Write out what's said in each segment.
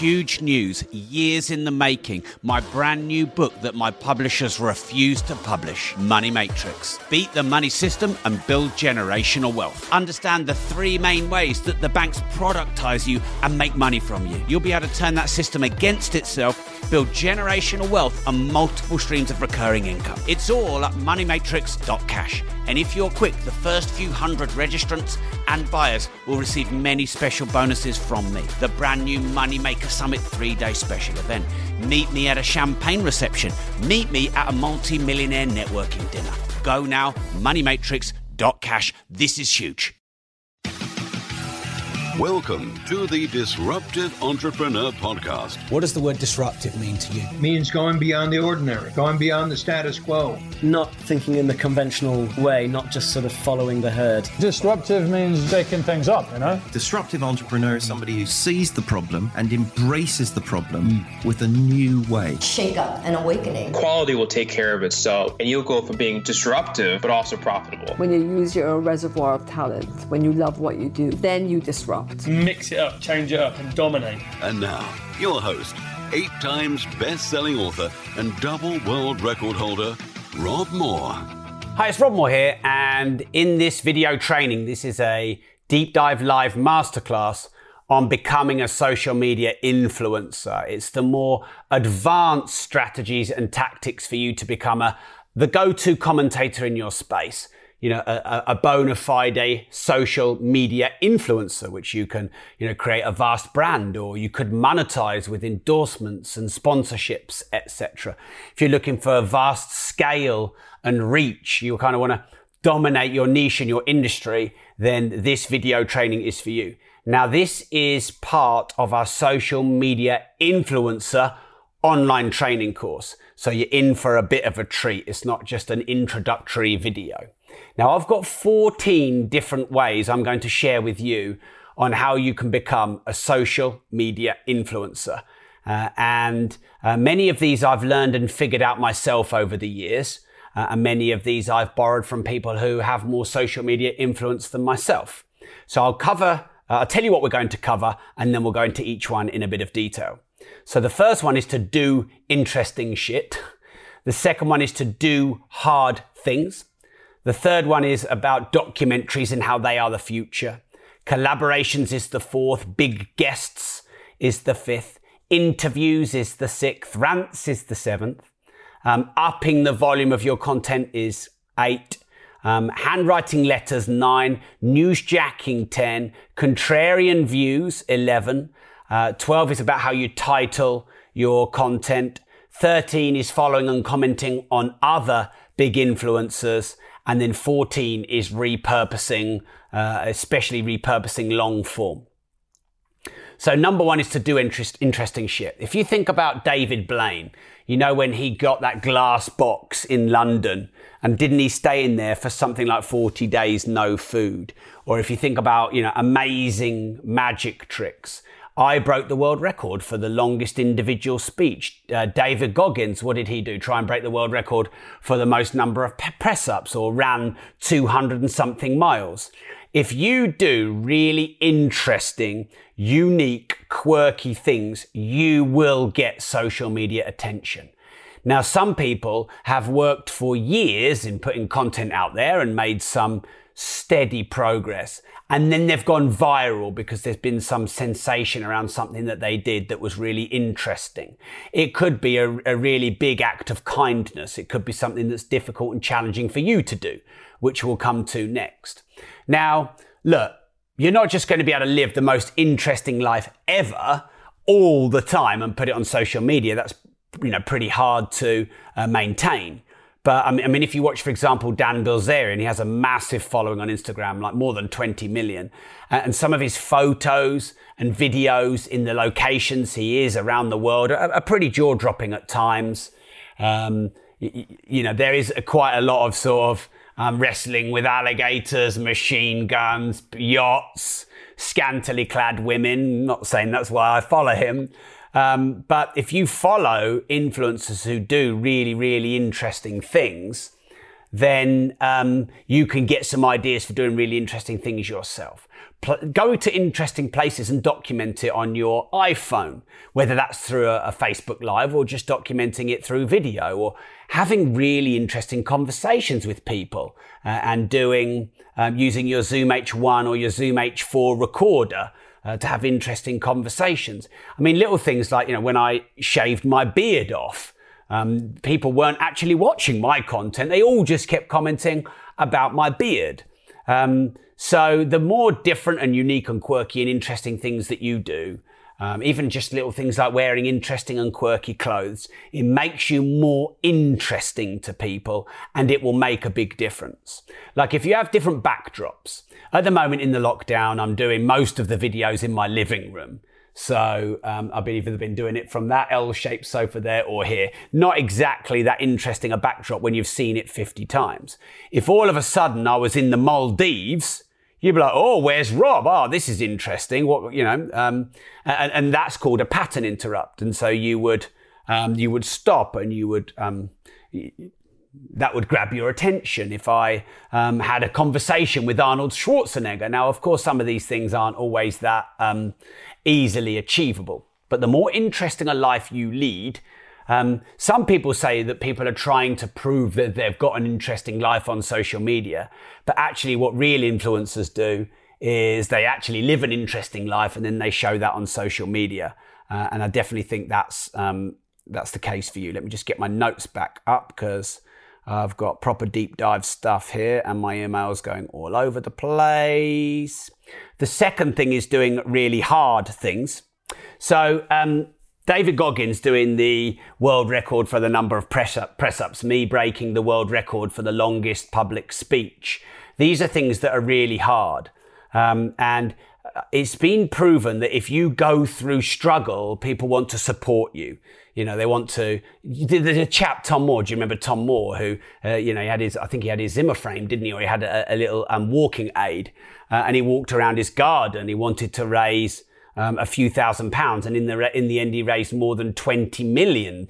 huge news, years in the making. My brand new book that my publishers refuse to publish, Money Matrix. Beat the money system and build generational wealth. Understand the three main ways that the banks productize you and make money from you. You'll be able to turn that system against itself, build generational wealth and multiple streams of recurring income. It's all at moneymatrix.cash. And if you're quick, the first few hundred registrants and buyers will receive many special bonuses from me. The brand new Moneymaker Summit 3-day special event. Meet me at a champagne reception. Meet me at a multi-millionaire networking dinner. Go now, moneymatrix.cash. This is huge. Welcome to the Disruptive Entrepreneur Podcast. What does the word disruptive mean to you? It means going beyond the ordinary, going beyond the status quo. Not thinking in the conventional way, not just sort of following the herd. Disruptive means shaking things up, you know? Disruptive entrepreneur is somebody who sees the problem and embraces the problem with a new way. Shake up and awakening. Quality will take care of itself, and you'll go from being disruptive, but also profitable. When you use your reservoir of talent, when you love what you do, then you disrupt. Mix it up, change it up, and dominate. And now, your host, 8 times best-selling author and double world record holder, Rob Moore. Hi, it's Rob Moore here, and in this video training, this is a deep dive live masterclass on becoming a social media influencer. It's the more advanced strategies and tactics for you to become the go-to commentator in your space. You know, a bona fide social media influencer, which you can, create a vast brand, or you could monetize with endorsements and sponsorships, etc. If you're looking for a vast scale and reach, you kind of want to dominate your niche in your industry, then this video training is for you. Now, this is part of our social media influencer online training course. So you're in for a bit of a treat. It's not just an introductory video. Now, I've got 14 different ways I'm going to share with you on how you can become a social media influencer. And many of these I've learned and figured out myself over the years. And many of these I've borrowed from people who have more social media influence than myself. So I'll tell you what we're going to cover, and then we'll go into each one in a bit of detail. So the first one is to do interesting shit. The second one is to do hard things. The third one is about documentaries and how they are the future. Collaborations is the fourth. Big guests is the fifth. Interviews is the sixth. Rants is the seventh. Upping the volume of your content is 8. Handwriting letters 9. Newsjacking 10. Contrarian views 11. 12 is about how you title your content. 13 is following and commenting on other big influencers. And then 14 is repurposing, especially repurposing long form. So number 1 is to do interesting shit. If you think about David Blaine, when he got that glass box in London, and didn't he stay in there for something like 40 days, no food? Or if you think about, amazing magic tricks. I broke the world record for the longest individual speech. David Goggins, what did he do? Try and break the world record for the most number of press-ups, or ran 200 and something miles. If you do really interesting, unique, quirky things, you will get social media attention. Now, some people have worked for years in putting content out there and made some steady progress, and then they've gone viral because there's been some sensation around something that they did that was really interesting. It could be a really big act of kindness. It could be something that's difficult and challenging for you to do, which we'll come to next. Now, look, you're not just going to be able to live the most interesting life ever all the time and put it on social media. That's pretty hard to maintain. But I mean, if you watch, for example, Dan Bilzerian, he has a massive following on Instagram, like more than 20 million. And some of his photos and videos in the locations he is around the world are pretty jaw-dropping at times. There is quite a lot of sort of wrestling with alligators, machine guns, yachts, scantily clad women. Not saying that's why I follow him. But if you follow influencers who do really, really interesting things, then you can get some ideas for doing really interesting things yourself. go to interesting places and document it on your iPhone, whether that's through a Facebook Live or just documenting it through video, or having really interesting conversations with people and doing using your Zoom H1 or your Zoom H4 recorder to have interesting conversations. I mean, little things like, when I shaved my beard off, people weren't actually watching my content. They all just kept commenting about my beard. So the more different and unique and quirky and interesting things that you do, even just little things like wearing interesting and quirky clothes, it makes you more interesting to people, and it will make a big difference. Like if you have different backdrops. At the moment in the lockdown, I'm doing most of the videos in my living room. So I've either been doing it from that L-shaped sofa there or here. Not exactly that interesting a backdrop when you've seen it 50 times. If all of a sudden I was in the Maldives, you'd be like, oh, where's Rob? Oh, this is interesting. What, and that's called a pattern interrupt. And so you would stop and you would, that would grab your attention. If I had a conversation with Arnold Schwarzenegger. Now, of course, some of these things aren't always that easily achievable. But the more interesting a life you lead, some people say that people are trying to prove that they've got an interesting life on social media. But actually what real influencers do is they actually live an interesting life and then they show that on social media. And I definitely think that's the case for you. Let me just get my notes back up because I've got proper deep dive stuff here and my emails going all over the place. The second thing is doing really hard things. So David Goggins doing the world record for the number of press-ups, me breaking the world record for the longest public speech. These are things that are really hard. And it's been proven that if you go through struggle, people want to support you. They want to. There's a chap, Tom Moore. Do you remember Tom Moore? Who, he had I think he had his Zimmer frame, didn't he? Or he had a little walking aid, and he walked around his garden. He wanted to raise a few £1,000s, and in the end, he raised more than £20 million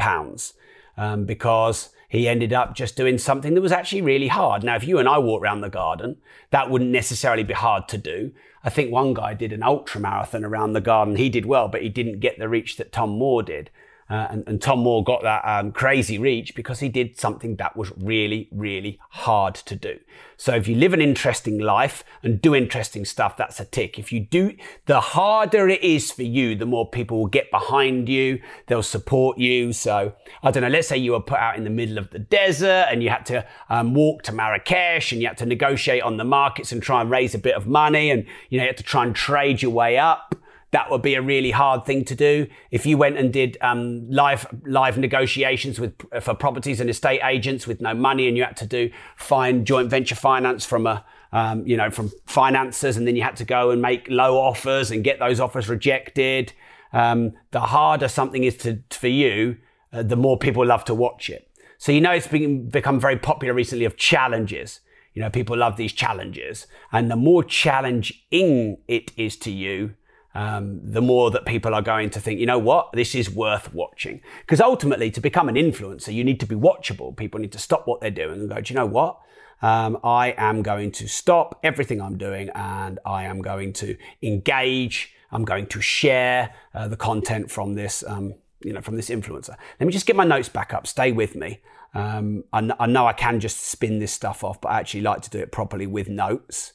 because he ended up just doing something that was actually really hard. Now, if you and I walk around the garden, that wouldn't necessarily be hard to do. I think one guy did an ultra marathon around the garden. He did well, but he didn't get the reach that Tom Moore did. And Tom Moore got that crazy reach because he did something that was really, really hard to do. So if you live an interesting life and do interesting stuff, that's a tick. If you do, the harder it is for you, the more people will get behind you. They'll support you. So I don't know, let's say you were put out in the middle of the desert and you had to walk to Marrakesh and you had to negotiate on the markets and try and raise a bit of money, and you had to try and trade your way up. That would be a really hard thing to do. If you went and did live negotiations for properties and estate agents with no money, and you had to find joint venture finance from from financiers, and then you had to go and make low offers and get those offers rejected. The harder something is for you, the more people love to watch it. So it's become very popular recently of challenges. People love these challenges, and the more challenging it is to you, the more that people are going to think, this is worth watching. Because ultimately, to become an influencer, you need to be watchable. People need to stop what they're doing and go, do you know what? I am going to stop everything I'm doing and I am going to engage. I'm going to share the content from this, from this influencer. Let me just get my notes back up. Stay with me. I know I can just spin this stuff off, but I actually like to do it properly with notes.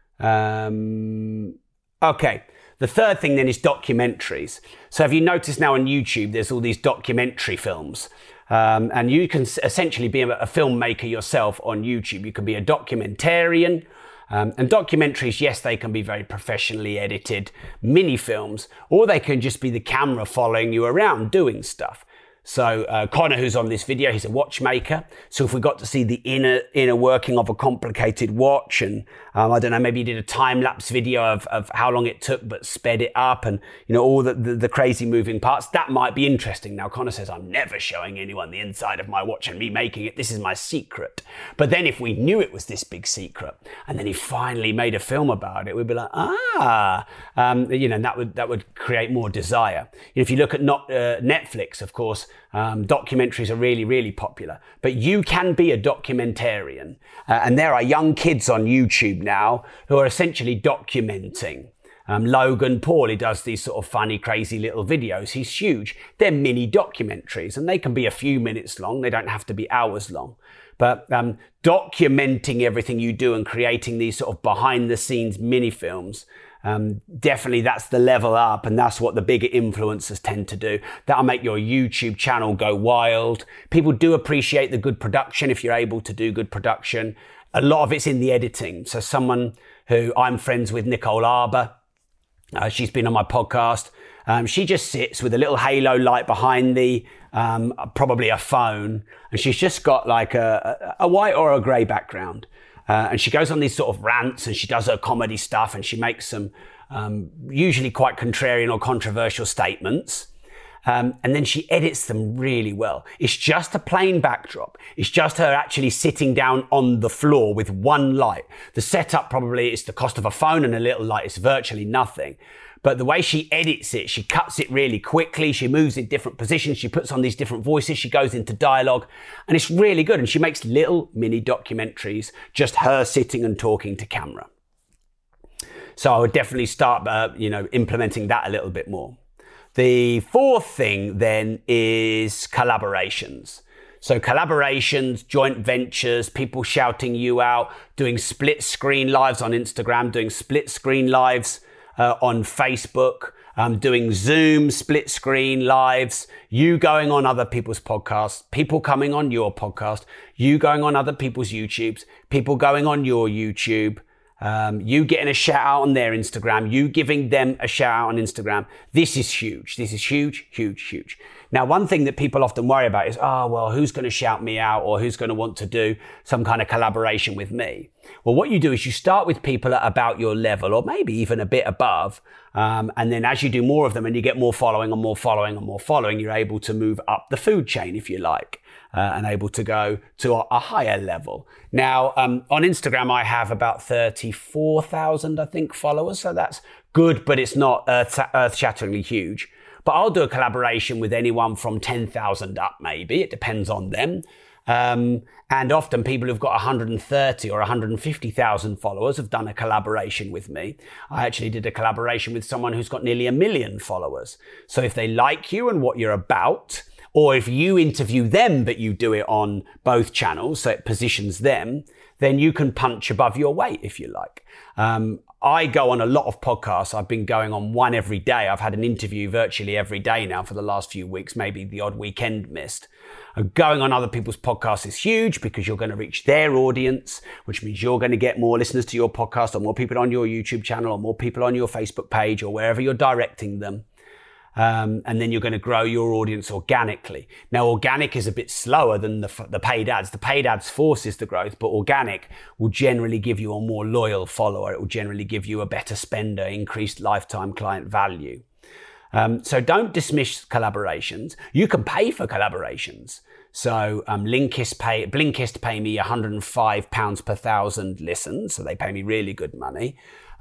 Okay. The third thing then is documentaries. So have you noticed now on YouTube, there's all these documentary films. And you can essentially be a filmmaker yourself on YouTube. You can be a documentarian. And documentaries, yes, they can be very professionally edited mini films, or they can just be the camera following you around doing stuff. So Connor, who's on this video, he's a watchmaker. So if we got to see the inner working of a complicated watch, and I don't know, maybe you did a time-lapse video of how long it took, but sped it up, and all the crazy moving parts, that might be interesting. Now Connor says, I'm never showing anyone the inside of my watch and me making it. This is my secret. But then if we knew it was this big secret, and then he finally made a film about it, we'd be like, and that would create more desire. If you look at Netflix, of course, Documentaries are really, really popular. But you can be a documentarian. And there are young kids on YouTube now who are essentially documenting. Logan Paul, he does these sort of funny, crazy little videos. He's huge. They're mini documentaries and they can be a few minutes long. They don't have to be hours long. But documenting everything you do and creating these sort of behind the scenes mini films, definitely that's the level up, and that's what the bigger influencers tend to do. That'll make your YouTube channel go wild. People do appreciate the good production if you're able to do good production. A lot of it's in the editing. So someone who I'm friends with, Nicole Arbour, she's been on my podcast. She just sits with a little halo light behind the, probably a phone, and she's just got like a white or a grey background. And she goes on these sort of rants and she does her comedy stuff and she makes some usually quite contrarian or controversial statements. And then she edits them really well. It's just a plain backdrop. It's just her actually sitting down on the floor with one light. The setup probably is the cost of a phone and a little light. It's virtually nothing. But the way she edits it, she cuts it really quickly. She moves in different positions. She puts on these different voices. She goes into dialogue and it's really good. And she makes little mini documentaries, just her sitting and talking to camera. So I would definitely start, implementing that a little bit more. The fourth thing then is collaborations. So collaborations, joint ventures, people shouting you out, doing split screen lives on Instagram, doing split screen lives on Facebook, doing Zoom split screen lives, you going on other people's podcasts, people coming on your podcast, you going on other people's YouTubes, people going on your YouTube, you getting a shout out on their Instagram, you giving them a shout out on Instagram. This is huge. This is huge, huge, huge. Now, one thing that people often worry about is, who's going to shout me out or who's going to want to do some kind of collaboration with me? Well, what you do is you start with people at about your level or maybe even a bit above. And then as you do more of them and you get more following and more following and more following, you're able to move up the food chain, if you like. And able to go to a higher level. Now, on Instagram, I have about 34,000, I think, followers. So that's good, but it's not earth-shatteringly huge. But I'll do a collaboration with anyone from 10,000 up, maybe. It depends on them. And often people who've got 130 or 150,000 followers have done a collaboration with me. I actually did a collaboration with someone who's got nearly 1 million followers. So if they like you and what you're about, or if you interview them, but you do it on both channels, so it positions them, then you can punch above your weight, if you like. I go on a lot of podcasts. I've been going on one every day. I've had an interview virtually every day now for the last few weeks, maybe the odd weekend missed. Going on other people's podcasts is huge because you're going to reach their audience, which means you're going to get more listeners to your podcast or more people on your YouTube channel or more people on your Facebook page or wherever you're directing them. And then you're going to grow your audience organically. Now, organic is a bit slower than the paid ads. The paid ads forces the growth, but organic will generally give you a more loyal follower. It will generally give you a better spender, increased lifetime client value. So don't dismiss collaborations. You can pay for collaborations. So Blinkist pay me £105 per 1,000 listens. So they pay me really good money.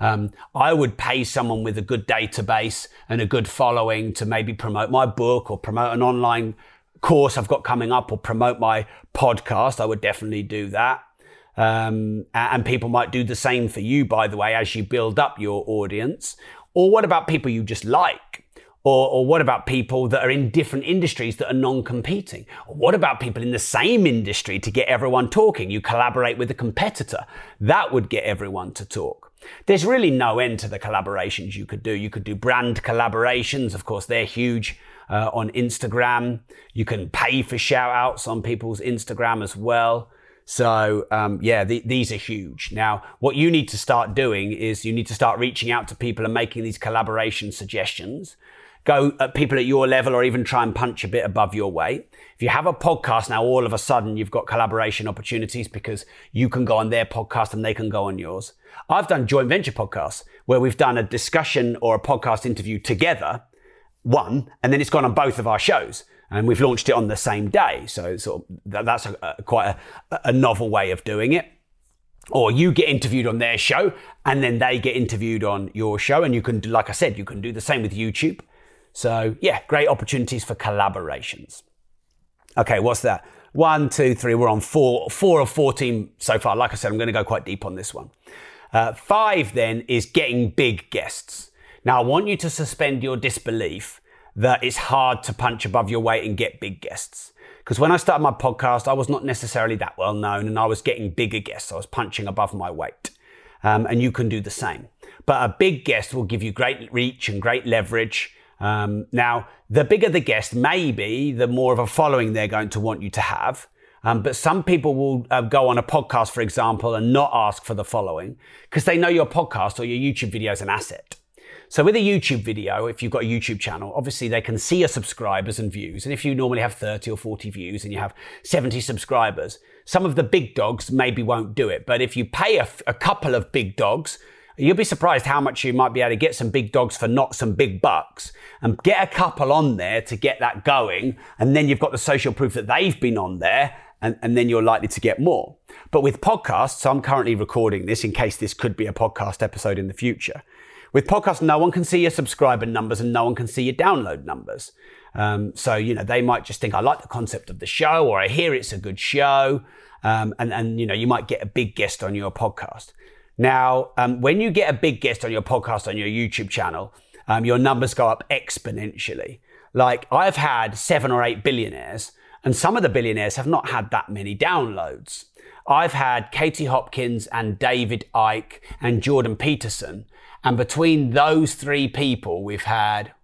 I would pay someone with a good database and a good following to maybe promote my book or promote an online course I've got coming up or promote my podcast. I would definitely do that. And people might do the same for you, by the way, as you build up your audience. Or what about people you just like? Or what about people that are in different industries that are non-competing? Or what about people in the same industry to get everyone talking? You collaborate with a competitor. That would get everyone to talk. There's really no end to the collaborations you could do. You could do brand collaborations. Of course, they're huge on Instagram. You can pay for shout outs on people's Instagram as well. So, these are huge. Now, what you need to start doing is you need to start reaching out to people and making these collaboration suggestions. Go at people at your level or even try and punch a bit above your weight. If you have a podcast now, all of a sudden you've got collaboration opportunities because you can go on their podcast and they can go on yours. I've done joint venture podcasts where we've done a discussion or a podcast interview together, and then it's gone on both of our shows. And we've launched it on the same day. So that's quite a novel way of doing it. Or you get interviewed on their show and then they get interviewed on your show. And you can, like I said, you can do the same with YouTube. So yeah, great opportunities for collaborations. Okay, what's that? 1, 2, 3, we're on 4 of 14 so far. Like I said, I'm going to go quite deep on this one. 5 then is getting big guests. Now, I want you to suspend your disbelief that it's hard to punch above your weight and get big guests. Because when I started my podcast, I was not necessarily that well known and I was getting bigger guests. I was punching above my weight. And you can do the same. But a big guest will give you great reach and great leverage. Now, the bigger the guest may be, the more of a following they're going to want you to have. But some people will go on a podcast, for example, and not ask for the following because they know your podcast or your YouTube video is an asset. So with a YouTube video, if you've got a YouTube channel, obviously they can see your subscribers and views. And if you normally have 30 or 40 views and you have 70 subscribers, some of the big dogs maybe won't do it. But if you pay a couple of big dogs, you'll be surprised how much you might be able to get some big dogs for not some big bucks and get a couple on there to get that going. And then you've got the social proof that they've been on there. And then you're likely to get more. But with podcasts, so I'm currently recording this in case this could be a podcast episode in the future. With podcasts, no one can see your subscriber numbers and no one can see your download numbers. So, they might just think, I like the concept of the show, or I hear it's a good show. And you might get a big guest on your podcast. Now, when you get a big guest on your podcast, on your YouTube channel, your numbers go up exponentially. Like I've had 7 or 8 billionaires, and some of the billionaires have not had that many downloads. I've had Katie Hopkins and David Icke and Jordan Peterson. And between those 3 people, we've had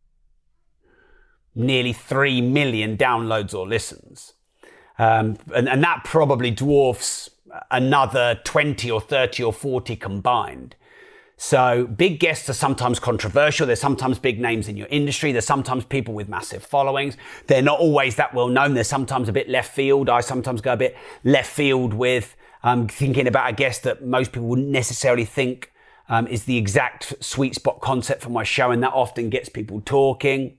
nearly 3 million downloads or listens. And that probably dwarfs another 20 or 30 or 40 combined. So big guests are sometimes controversial. There's sometimes big names in your industry. There's sometimes people with massive followings. They're not always that well known. They're sometimes a bit left field. I sometimes go a bit left field with thinking about a guest that most people wouldn't necessarily think is the exact sweet spot concept for my show. And that often gets people talking.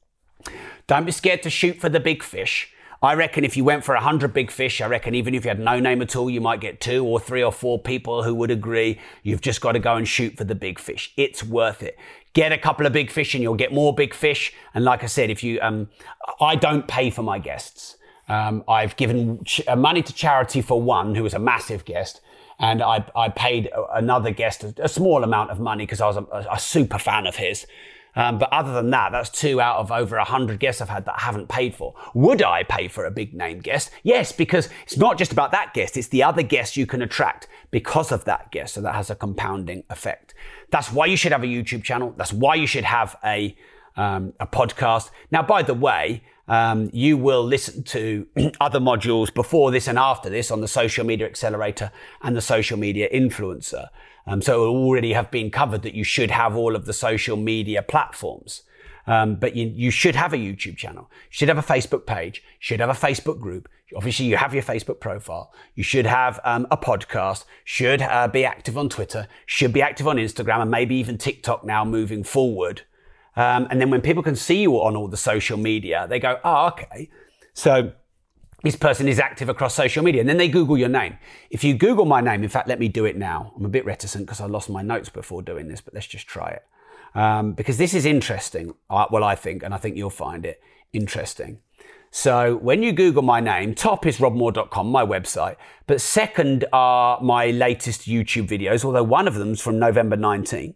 Don't be scared to shoot for the big fish. I reckon if you went for 100 big fish, I reckon even if you had no name at all, you might get 2 or 3 or 4 people who would agree. You've just got to go and shoot for the big fish. It's worth it. Get a couple of big fish and you'll get more big fish. And like I said, if you, I don't pay for my guests. I've given money to charity for one who was a massive guest. And I paid another guest a small amount of money because I was a super fan of his. But other than that, that's 2 out of over 100 guests I've had that I haven't paid for. Would I pay for a big name guest? Yes, because it's not just about that guest. It's the other guests you can attract because of that guest. So that has a compounding effect. That's why you should have a YouTube channel. That's why you should have a podcast. Now, by the way, you will listen to other modules before this and after this on the Social Media Accelerator and the Social Media Influencer. So it will already have been covered that you should have all of the social media platforms. But you should have a YouTube channel. You should have a Facebook page. You should have a Facebook group. Obviously, you have your Facebook profile. You should have a podcast. Should be active on Twitter. Should be active on Instagram and maybe even TikTok now moving forward. And then when people can see you on all the social media, they go, oh, okay. So this person is active across social media. And then they Google your name. If you Google my name, in fact, let me do it now. I'm a bit reticent because I lost my notes before doing this, but let's just try it. Because this is interesting. Well, I think, and I think you'll find it interesting. So when you Google my name, top is robmoore.com, my website. But second are my latest YouTube videos, although one of them's from November 19.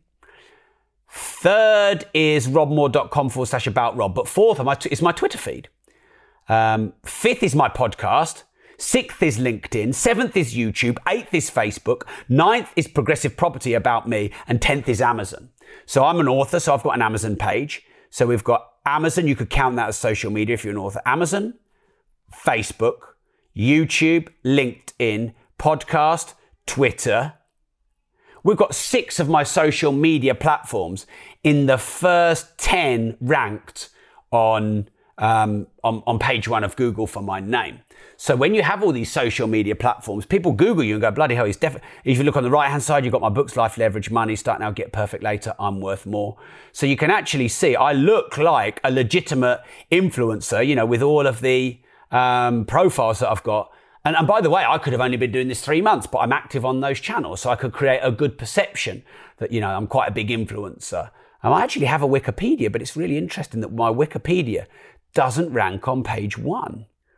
Third is robmoore.com/about-rob. But fourth is my Twitter feed. Fifth is my podcast. Sixth is LinkedIn. Seventh is YouTube. Eighth is Facebook. Ninth is Progressive Property about me. And 10th is Amazon. So I'm an author, so I've got an Amazon page. So we've got Amazon. You could count that as social media if you're an author. Amazon, Facebook, YouTube, LinkedIn, podcast, Twitter. We've got 6 of my social media platforms in the first 10 ranked on page 1 of Google for my name. So when you have all these social media platforms, people Google you and go, bloody hell, he's definitely, if you look on the right hand side, you've got my books, Life, Leverage, Money, Start Now, Get Perfect Later, I'm Worth More. So you can actually see, I look like a legitimate influencer, with all of the profiles that I've got. And by the way, I could have only been doing this 3 months, but I'm active on those channels. So I could create a good perception that, I'm quite a big influencer. I actually have a Wikipedia, but it's really interesting that my Wikipedia doesn't rank on page 1.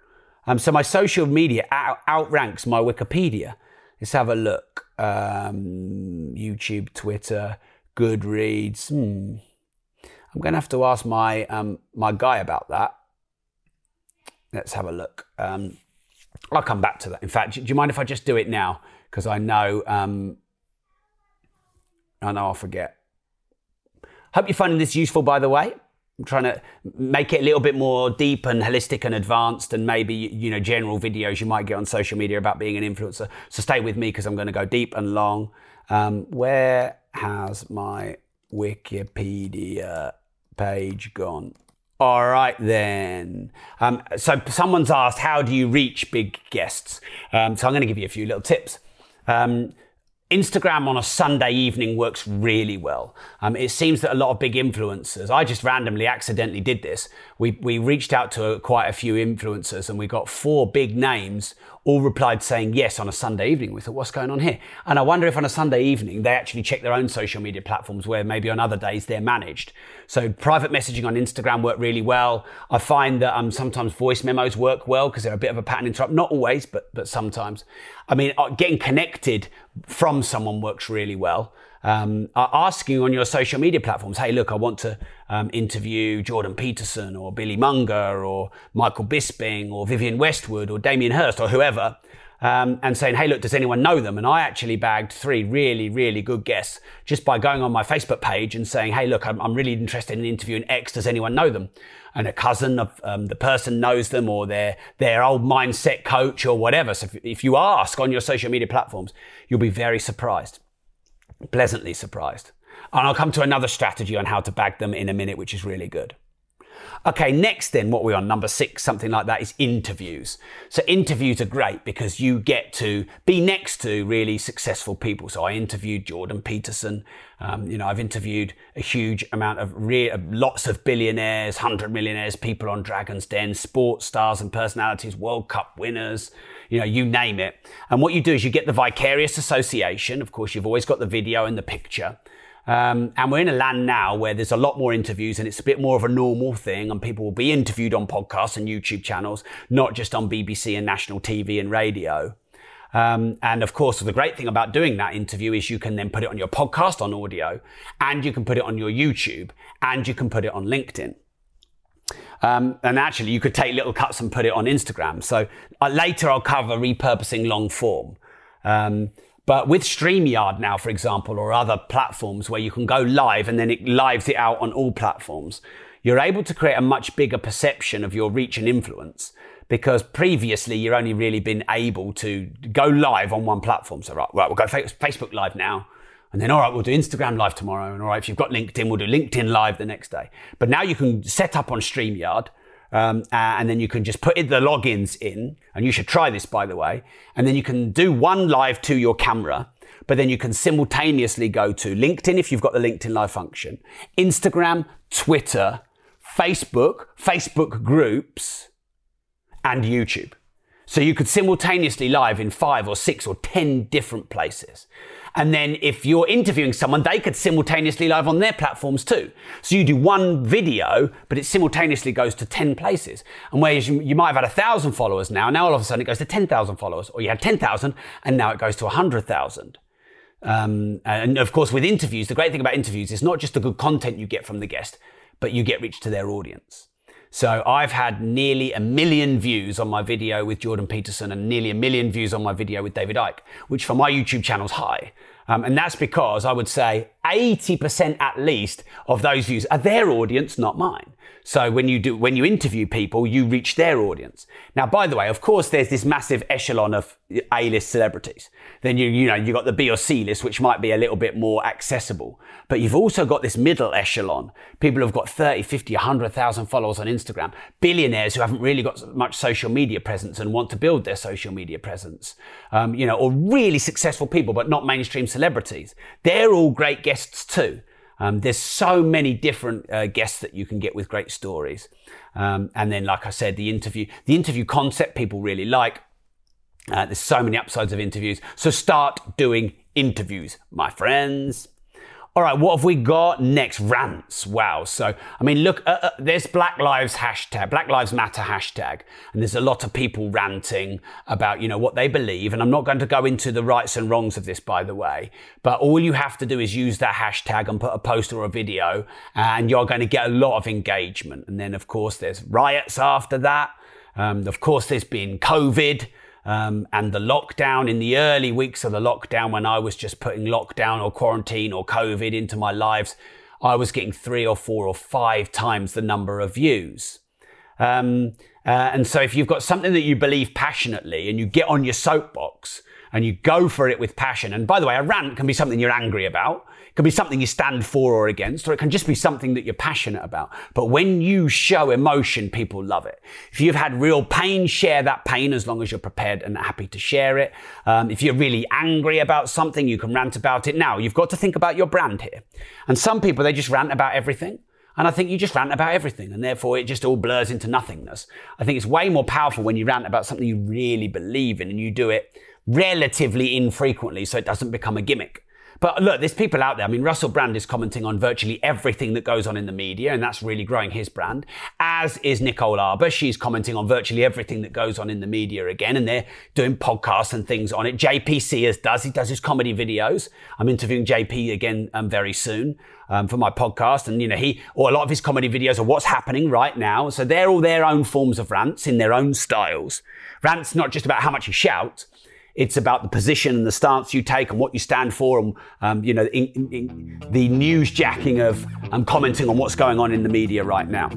So my social media outranks my Wikipedia. Let's have a look. YouTube, Twitter, Goodreads. I'm going to have to ask my my guy about that. Let's have a look. I'll come back to that. In fact, do you mind if I just do it now? Because I know I'll forget. Hope you're finding this useful, by the way. I'm trying to make it a little bit more deep and holistic and advanced and maybe, you know, general videos you might get on social media about being an influencer. So stay with me because I'm going to go deep and long. Where has my Wikipedia page gone? All right, then. So someone's asked, how do you reach big guests? So I'm going to give you a few little tips. Instagram on a Sunday evening works really well. It seems that a lot of big influencers, I just randomly, accidentally did this. We reached out to quite a few influencers and we got 4 big names, all replied saying yes on a Sunday evening. We thought, what's going on here? And I wonder if on a Sunday evening, they actually check their own social media platforms where maybe on other days they're managed. So private messaging on Instagram worked really well. I find that sometimes voice memos work well because they're a bit of a pattern interrupt. Not always, but sometimes. I mean, getting connected from someone works really well. Asking on your social media platforms, hey, look, I want to interview Jordan Peterson or Billy Munger or Michael Bisping or Vivienne Westwood or Damien Hirst or whoever, and saying, hey, look, does anyone know them? And I actually bagged 3 really, really good guests just by going on my Facebook page and saying, hey, look, I'm really interested in interviewing X. Does anyone know them? And a cousin of the person knows them or their old mindset coach or whatever. So if you ask on your social media platforms, you'll be very surprised. Pleasantly surprised. And I'll come to another strategy on how to bag them in a minute, which is really good. Okay, next then, what we're on, number 6, something like that, is interviews. So interviews are great because you get to be next to really successful people. So I interviewed Jordan Peterson. I've interviewed a huge amount of lots of billionaires, 100 millionaires, people on Dragon's Den, sports stars and personalities, World Cup winners, you name it. And what you do is you get the vicarious association. Of course, you've always got the video and the picture. And we're in a land now where there's a lot more interviews and it's a bit more of a normal thing and people will be interviewed on podcasts and YouTube channels, not just on BBC and national TV and radio. And of course, the great thing about doing that interview is you can then put it on your podcast on audio and you can put it on your YouTube and you can put it on LinkedIn. And actually you could take little cuts and put it on Instagram. So later I'll cover repurposing long form. But with StreamYard now, for example, or other platforms where you can go live and then it lives it out on all platforms, you're able to create a much bigger perception of your reach and influence because previously you've only really been able to go live on one platform. So right, we'll go Facebook Live now. And then, all right, we'll do Instagram Live tomorrow. And all right, if you've got LinkedIn, we'll do LinkedIn Live the next day. But now you can set up on StreamYard. And then you can just put the logins in, and you should try this, by the way. And then you can do one live to your camera, but then you can simultaneously go to LinkedIn if you've got the LinkedIn Live function, Instagram, Twitter, Facebook groups, and YouTube. So you could simultaneously live in 5 or 6 or 10 different places. And then if you're interviewing someone, they could simultaneously live on their platforms too. So you do one video, but it simultaneously goes to 10 places. And whereas you might have had 1,000 followers now all of a sudden it goes to 10,000 followers, or you had 10,000 and now it goes to 100,000. And of course with interviews, the great thing about interviews is not just the good content you get from the guest, but you get reach to their audience. So I've had nearly 1 million views on my video with Jordan Peterson and nearly 1 million views on my video with David Icke, which for my YouTube channel is high. And that's because I would say 80% at least of those views are their audience, not mine. So when you interview people, you reach their audience. Now, by the way, of course, there's this massive echelon of A-list celebrities. Then you got the B or C list, which might be a little bit more accessible. But you've also got this middle echelon. People who've got 30, 50, 100,000 followers on Instagram. Billionaires who haven't really got much social media presence and want to build their social media presence. Or really successful people, but not mainstream celebrities. They're all great guests too. There's so many different guests that you can get with great stories. And then, like I said, the interview concept people really like. There's so many upsides of interviews. So start doing interviews, my friends. All right, what have we got next? Rants. Wow. So, I mean, look, there's Black Lives Matter hashtag, and there's a lot of people ranting about, you know, what they believe. And I'm not going to go into the rights and wrongs of this, by the way, but all you have to do is use that hashtag and put a post or a video, and you're going to get a lot of engagement. And then, of course, there's riots after that. Of course, there's been COVID. And the lockdown, in the early weeks of the lockdown, when I was just putting lockdown or quarantine or COVID into my lives, I was getting 3 or 4 or 5 times the number of views. And so if you've got something that you believe passionately and you get on your soapbox and you go for it with passion, and by the way, a rant can be something you're angry about. It can be something you stand for or against, or it can just be something that you're passionate about. But when you show emotion, people love it. If you've had real pain, share that pain as long as you're prepared and happy to share it. If you're really angry about something, you can rant about it. Now, you've got to think about your brand here. And some people, they just rant about everything. And I think you just rant about everything, and therefore it just all blurs into nothingness. I think it's way more powerful when you rant about something you really believe in and you do it relatively infrequently so it doesn't become a gimmick. But look, there's people out there. I mean, Russell Brand is commenting on virtually everything that goes on in the media, and that's really growing his brand, as is Nicole Arbour. She's commenting on virtually everything that goes on in the media again, and they're doing podcasts and things on it. JP Sears he does his comedy videos. I'm interviewing JP again very soon for my podcast, and you know, a lot of his comedy videos are what's happening right now. So they're all their own forms of rants in their own styles. Rants not just about how much you shout. It's about the position and the stance you take and what you stand for, and you know, the newsjacking of commenting on what's going on in the media right now.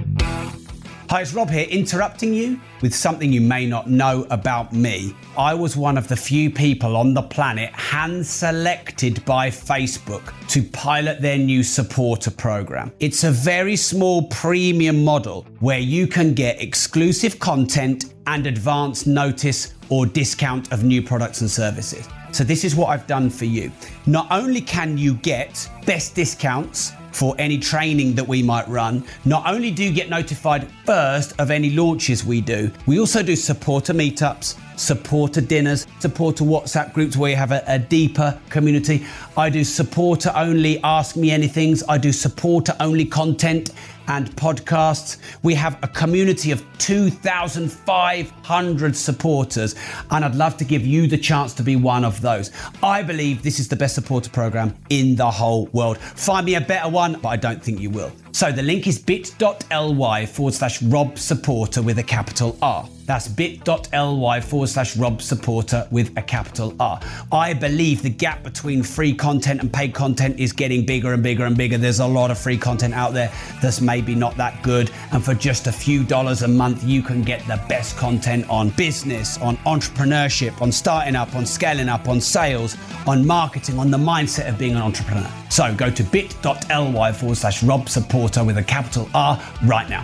Hi, it's Rob here, interrupting you with something you may not know about me. I was one of the few people on the planet hand-selected by Facebook to pilot their new supporter program. It's a very small premium model where you can get exclusive content and advance notice or discount of new products and services. So this is what I've done for you. Not only can you get best discounts for any training that we might run, not only do you get notified first of any launches we do, we also do supporter meetups, supporter dinners, supporter WhatsApp groups where you have a deeper community. I do supporter only Ask Me Anythings. I do supporter only content and podcasts. We have a community of 2,500 supporters, and I'd love to give you the chance to be one of those. I believe this is the best supporter program in the whole world. Find me a better one, but I don't think you will. So the link is bit.ly/Rob Supporter with a capital R. That's bit.ly/Rob Supporter with a capital R. I believe the gap between free content and paid content is getting bigger and bigger and bigger. There's a lot of free content out there that's maybe not that good. And for just a few dollars a month, you can get the best content on business, on entrepreneurship, on starting up, on scaling up, on sales, on marketing, on the mindset of being an entrepreneur. So go to bit.ly/Rob Supporter with a capital R right now.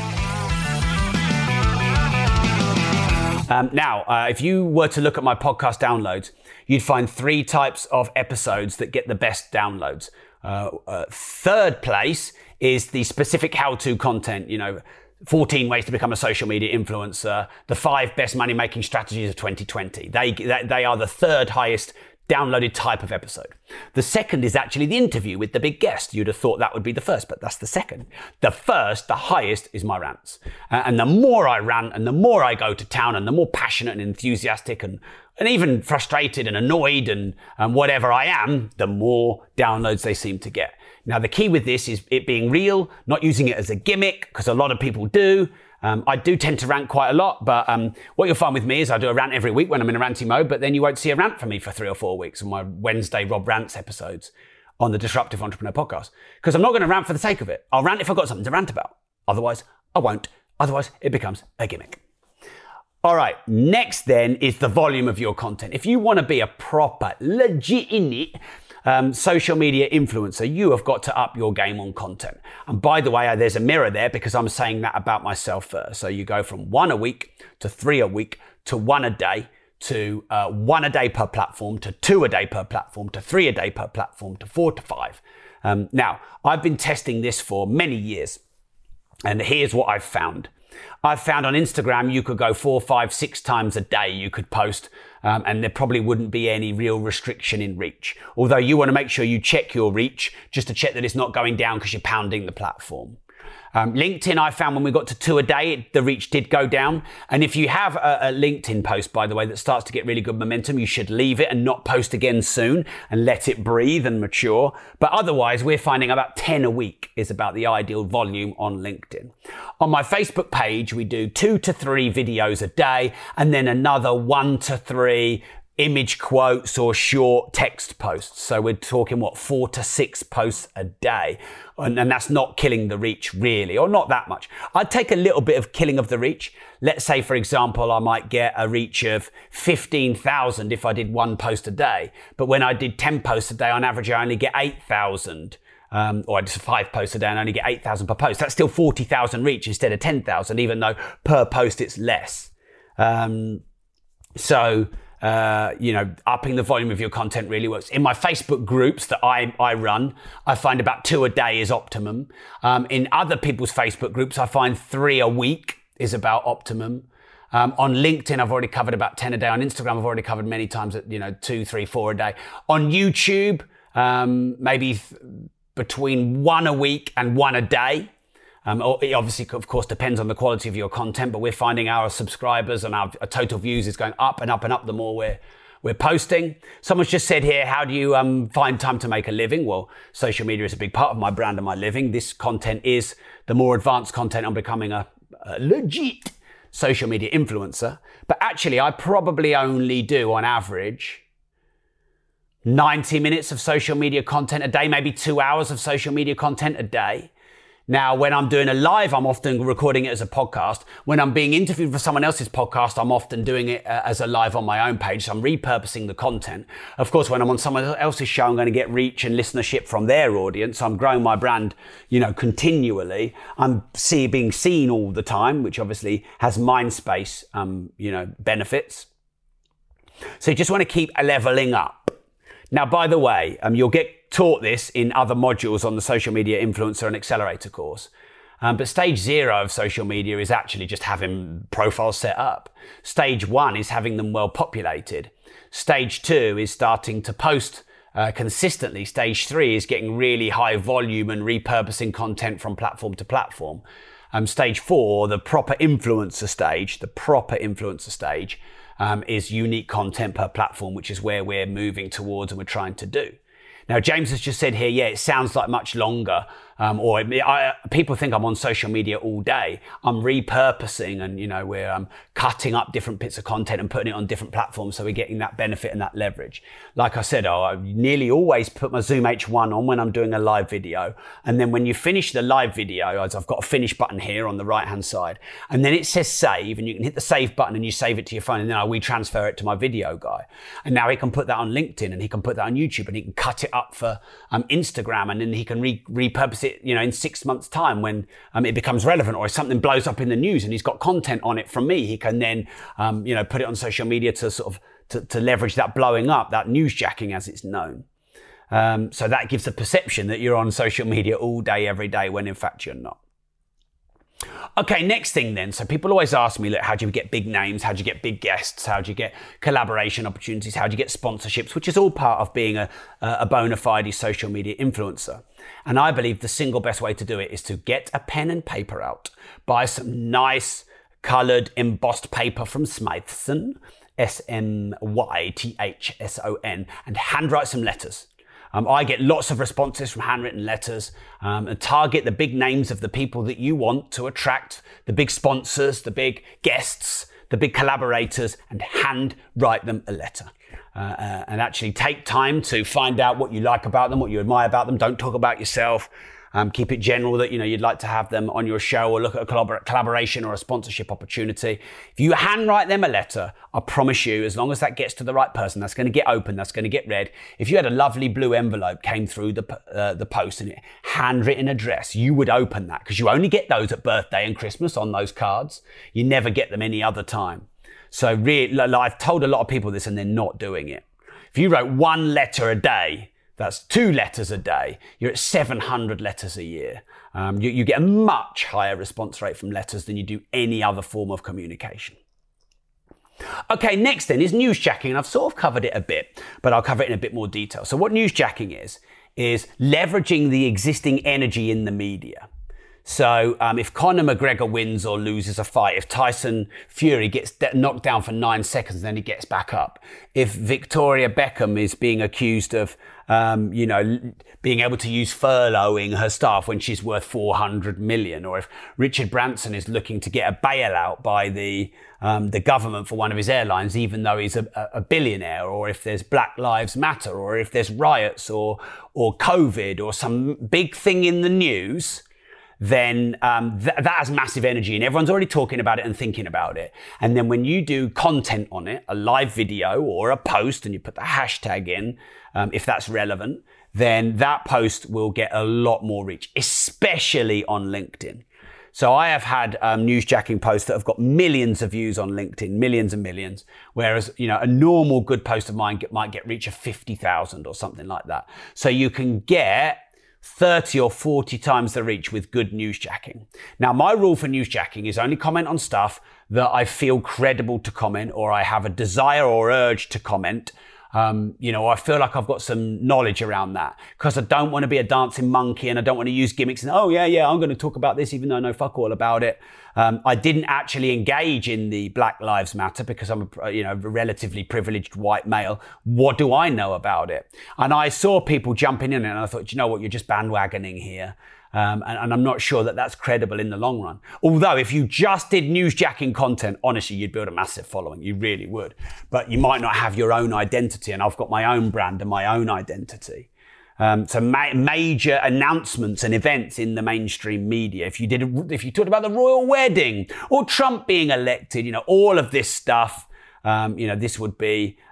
If you were to look at my podcast downloads, you'd find 3 types of episodes that get the best downloads. Third place is the specific how-to content, 14 ways to become a social media influencer, the 5 best money-making strategies of 2020. They are the third highest downloaded type of episode. The second is actually the interview with the big guest. You'd have thought that would be the first, but that's the second. The first, the highest, is my rants. And the more I rant and the more I go to town and the more passionate and enthusiastic and even frustrated and annoyed and whatever I am, the more downloads they seem to get. Now, the key with this is it being real, not using it as a gimmick, because a lot of people do. I do tend to rant quite a lot, but what you'll find with me is I do a rant every week when I'm in a ranty mode, but then you won't see a rant from me for 3 or 4 weeks on my Wednesday Rob Rants episodes on the Disruptive Entrepreneur podcast. Because I'm not going to rant for the sake of it. I'll rant if I've got something to rant about. Otherwise, I won't. Otherwise, it becomes a gimmick. All right, next then is the volume of your content. If you want to be a proper, legit social media influencer, you have got to up your game on content. And by the way, there's a mirror there because I'm saying that about myself first. So you go from 1 a week to 3 a week to 1 a day to 1 a day per platform to 2 a day per platform to 3 a day per platform to 4 to 5. Now, I've been testing this for many years, and here's what I've found. I've found on Instagram, you could go 4, 5, 6 times a day. You could post And there probably wouldn't be any real restriction in reach. Although you want to make sure you check your reach just to check that it's not going down because you're pounding the platform. LinkedIn, I found when we got to 2 a day, the reach did go down. And if you have a LinkedIn post, by the way, that starts to get really good momentum, you should leave it and not post again soon and let it breathe and mature. But otherwise, we're finding about 10 a week is about the ideal volume on LinkedIn. On my Facebook page, we do 2 to 3 videos a day and then another 1 to 3 image quotes or short text posts. So we're talking, 4 to 6 posts a day. And that's not killing the reach really, or not that much. I'd take a little bit of killing of the reach. Let's say, for example, I might get a reach of 15,000 if I did 1 post a day. But when I did 10 posts a day, on average, I only get 8,000. Or I just 5 posts a day and only get 8,000 per post. That's still 40,000 reach instead of 10,000, even though per post it's less. Upping the volume of your content really works. In my Facebook groups that I run, I find about 2 a day is optimum. In other people's Facebook groups, I find 3 a week is about optimum. On LinkedIn, I've already covered about 10 a day. On Instagram, I've already covered many times at, 2, 3, 4 a day. On YouTube, maybe between 1 a week and 1 a day. It obviously, of course, depends on the quality of your content, but we're finding our subscribers and our total views is going up and up and up the more we're posting. Someone's just said here, how do you find time to make a living? Well, social media is a big part of my brand and my living. This content is the more advanced content on becoming a legit social media influencer. But actually, I probably only do, on average, 90 minutes of social media content a day, maybe 2 hours of social media content a day. Now, when I'm doing a live, I'm often recording it as a podcast. When I'm being interviewed for someone else's podcast, I'm often doing it as a live on my own page. So I'm repurposing the content. Of course, when I'm on someone else's show, I'm going to get reach and listenership from their audience. I'm growing my brand, continually. I'm being seen all the time, which obviously has mind space, benefits. So you just want to keep leveling up. Now, by the way, you'll get taught this in other modules on the Social Media Influencer and Accelerator course. But stage 0 of social media is actually just having profiles set up. Stage 1 is having them well populated. Stage 2 is starting to post consistently. Stage 3 is getting really high volume and repurposing content from platform to platform. Stage 4, the proper influencer stage, is unique content per platform, which is where we're moving towards and we're trying to do. Now, James has just said here, it sounds like much longer, people think I'm on social media all day. I'm repurposing and, we're cutting up different bits of content and putting it on different platforms, so we're getting that benefit and that leverage. Like I said, I nearly always put my Zoom H1 on when I'm doing a live video. And then when you finish the live video, I've got a finish button here on the right-hand side. And then it says save, and you can hit the save button and you save it to your phone, and then we transfer it to my video guy. And now he can put that on LinkedIn, and he can put that on YouTube, and he can cut it up for Instagram, and then he can repurpose it, in 6 months' time when it becomes relevant, or if something blows up in the news and he's got content on it from me, he can then, put it on social media to sort of to leverage that blowing up, that newsjacking as it's known. So that gives the perception that you're on social media all day, every day, when in fact you're not. Okay, next thing then. So people always ask me, look, how do you get big names? How do you get big guests? How do you get collaboration opportunities? How do you get sponsorships? Which is all part of being a bona fide social media influencer. And I believe the single best way to do it is to get a pen and paper out, buy some nice coloured embossed paper from Smythson, Smythson, and handwrite some letters. I get lots of responses from handwritten letters, and target the big names of the people that you want to attract, the big sponsors, the big guests, the big collaborators, and handwrite them a letter. And actually take time to find out what you like about them, what you admire about them. Don't talk about yourself. Keep it general that, you'd like to have them on your show or look at a collaboration or a sponsorship opportunity. If you handwrite them a letter, I promise you, as long as that gets to the right person, that's going to get open, that's going to get read. If you had a lovely blue envelope came through the post and it handwritten address, you would open that, because you only get those at birthday and Christmas on those cards. You never get them any other time. So really, I've told a lot of people this and they're not doing it. If you wrote 1 letter a day, that's 2 letters a day. You're at 700 letters a year. You get a much higher response rate from letters than you do any other form of communication. Okay, next then is newsjacking, and I've sort of covered it a bit, but I'll cover it in a bit more detail. So what newsjacking is leveraging the existing energy in the media. So if Conor McGregor wins or loses a fight, if Tyson Fury gets knocked down for 9 seconds, then he gets back up. If Victoria Beckham is being accused of, being able to use furloughing her staff when she's worth 400 million, or if Richard Branson is looking to get a bailout by the government for one of his airlines, even though he's a billionaire, or if there's Black Lives Matter, or if there's riots or COVID or some big thing in the news, then that has massive energy and everyone's already talking about it and thinking about it. And then when you do content on it, a live video or a post, and you put the hashtag in, if that's relevant, then that post will get a lot more reach, especially on LinkedIn. So I have had newsjacking posts that have got millions of views on LinkedIn, millions and millions, whereas, a normal good post of mine might get reach of 50,000 or something like that. So you can get 30 or 40 times the reach with good newsjacking. Now, my rule for newsjacking is only comment on stuff that I feel credible to comment, or I have a desire or urge to comment. I feel like I've got some knowledge around that, because I don't want to be a dancing monkey, and I don't want to use gimmicks and, I'm going to talk about this even though I know fuck all about it. I didn't actually engage in the Black Lives Matter because I'm a relatively privileged white male. What do I know about it? And I saw people jumping in, and I thought, you know what, you're just bandwagoning here. And I'm not sure that that's credible in the long run. Although if you just did newsjacking content, honestly, you'd build a massive following. You really would. But you might not have your own identity, and I've got my own brand and my own identity. So major announcements and events in the mainstream media. If you talked about the royal wedding or Trump being elected, all of this stuff, this would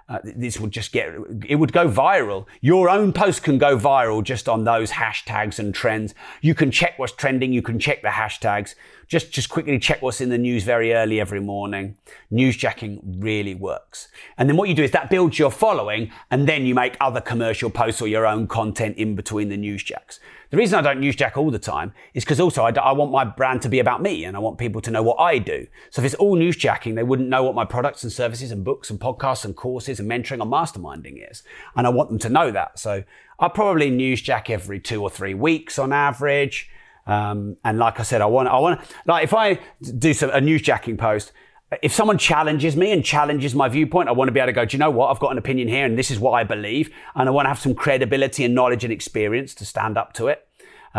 go viral. Your own post can go viral just on those hashtags and trends. You can check what's trending. You can check the hashtags. Just quickly check what's in the news very early every morning. Newsjacking really works. And then what you do is that builds your following, and then you make other commercial posts or your own content in between the newsjacks. The reason I don't newsjack all the time is because also I want my brand to be about me, and I want people to know what I do. So if it's all newsjacking, they wouldn't know what my products and services and books and podcasts and courses and mentoring or masterminding is. And I want them to know that. So I probably newsjack every 2 or 3 weeks on average. And like I said, I want like if I do a newsjacking post, if someone challenges me and challenges my viewpoint, I want to be able to go, do you know what? I've got an opinion here and this is what I believe. And I want to have some credibility and knowledge and experience to stand up to it.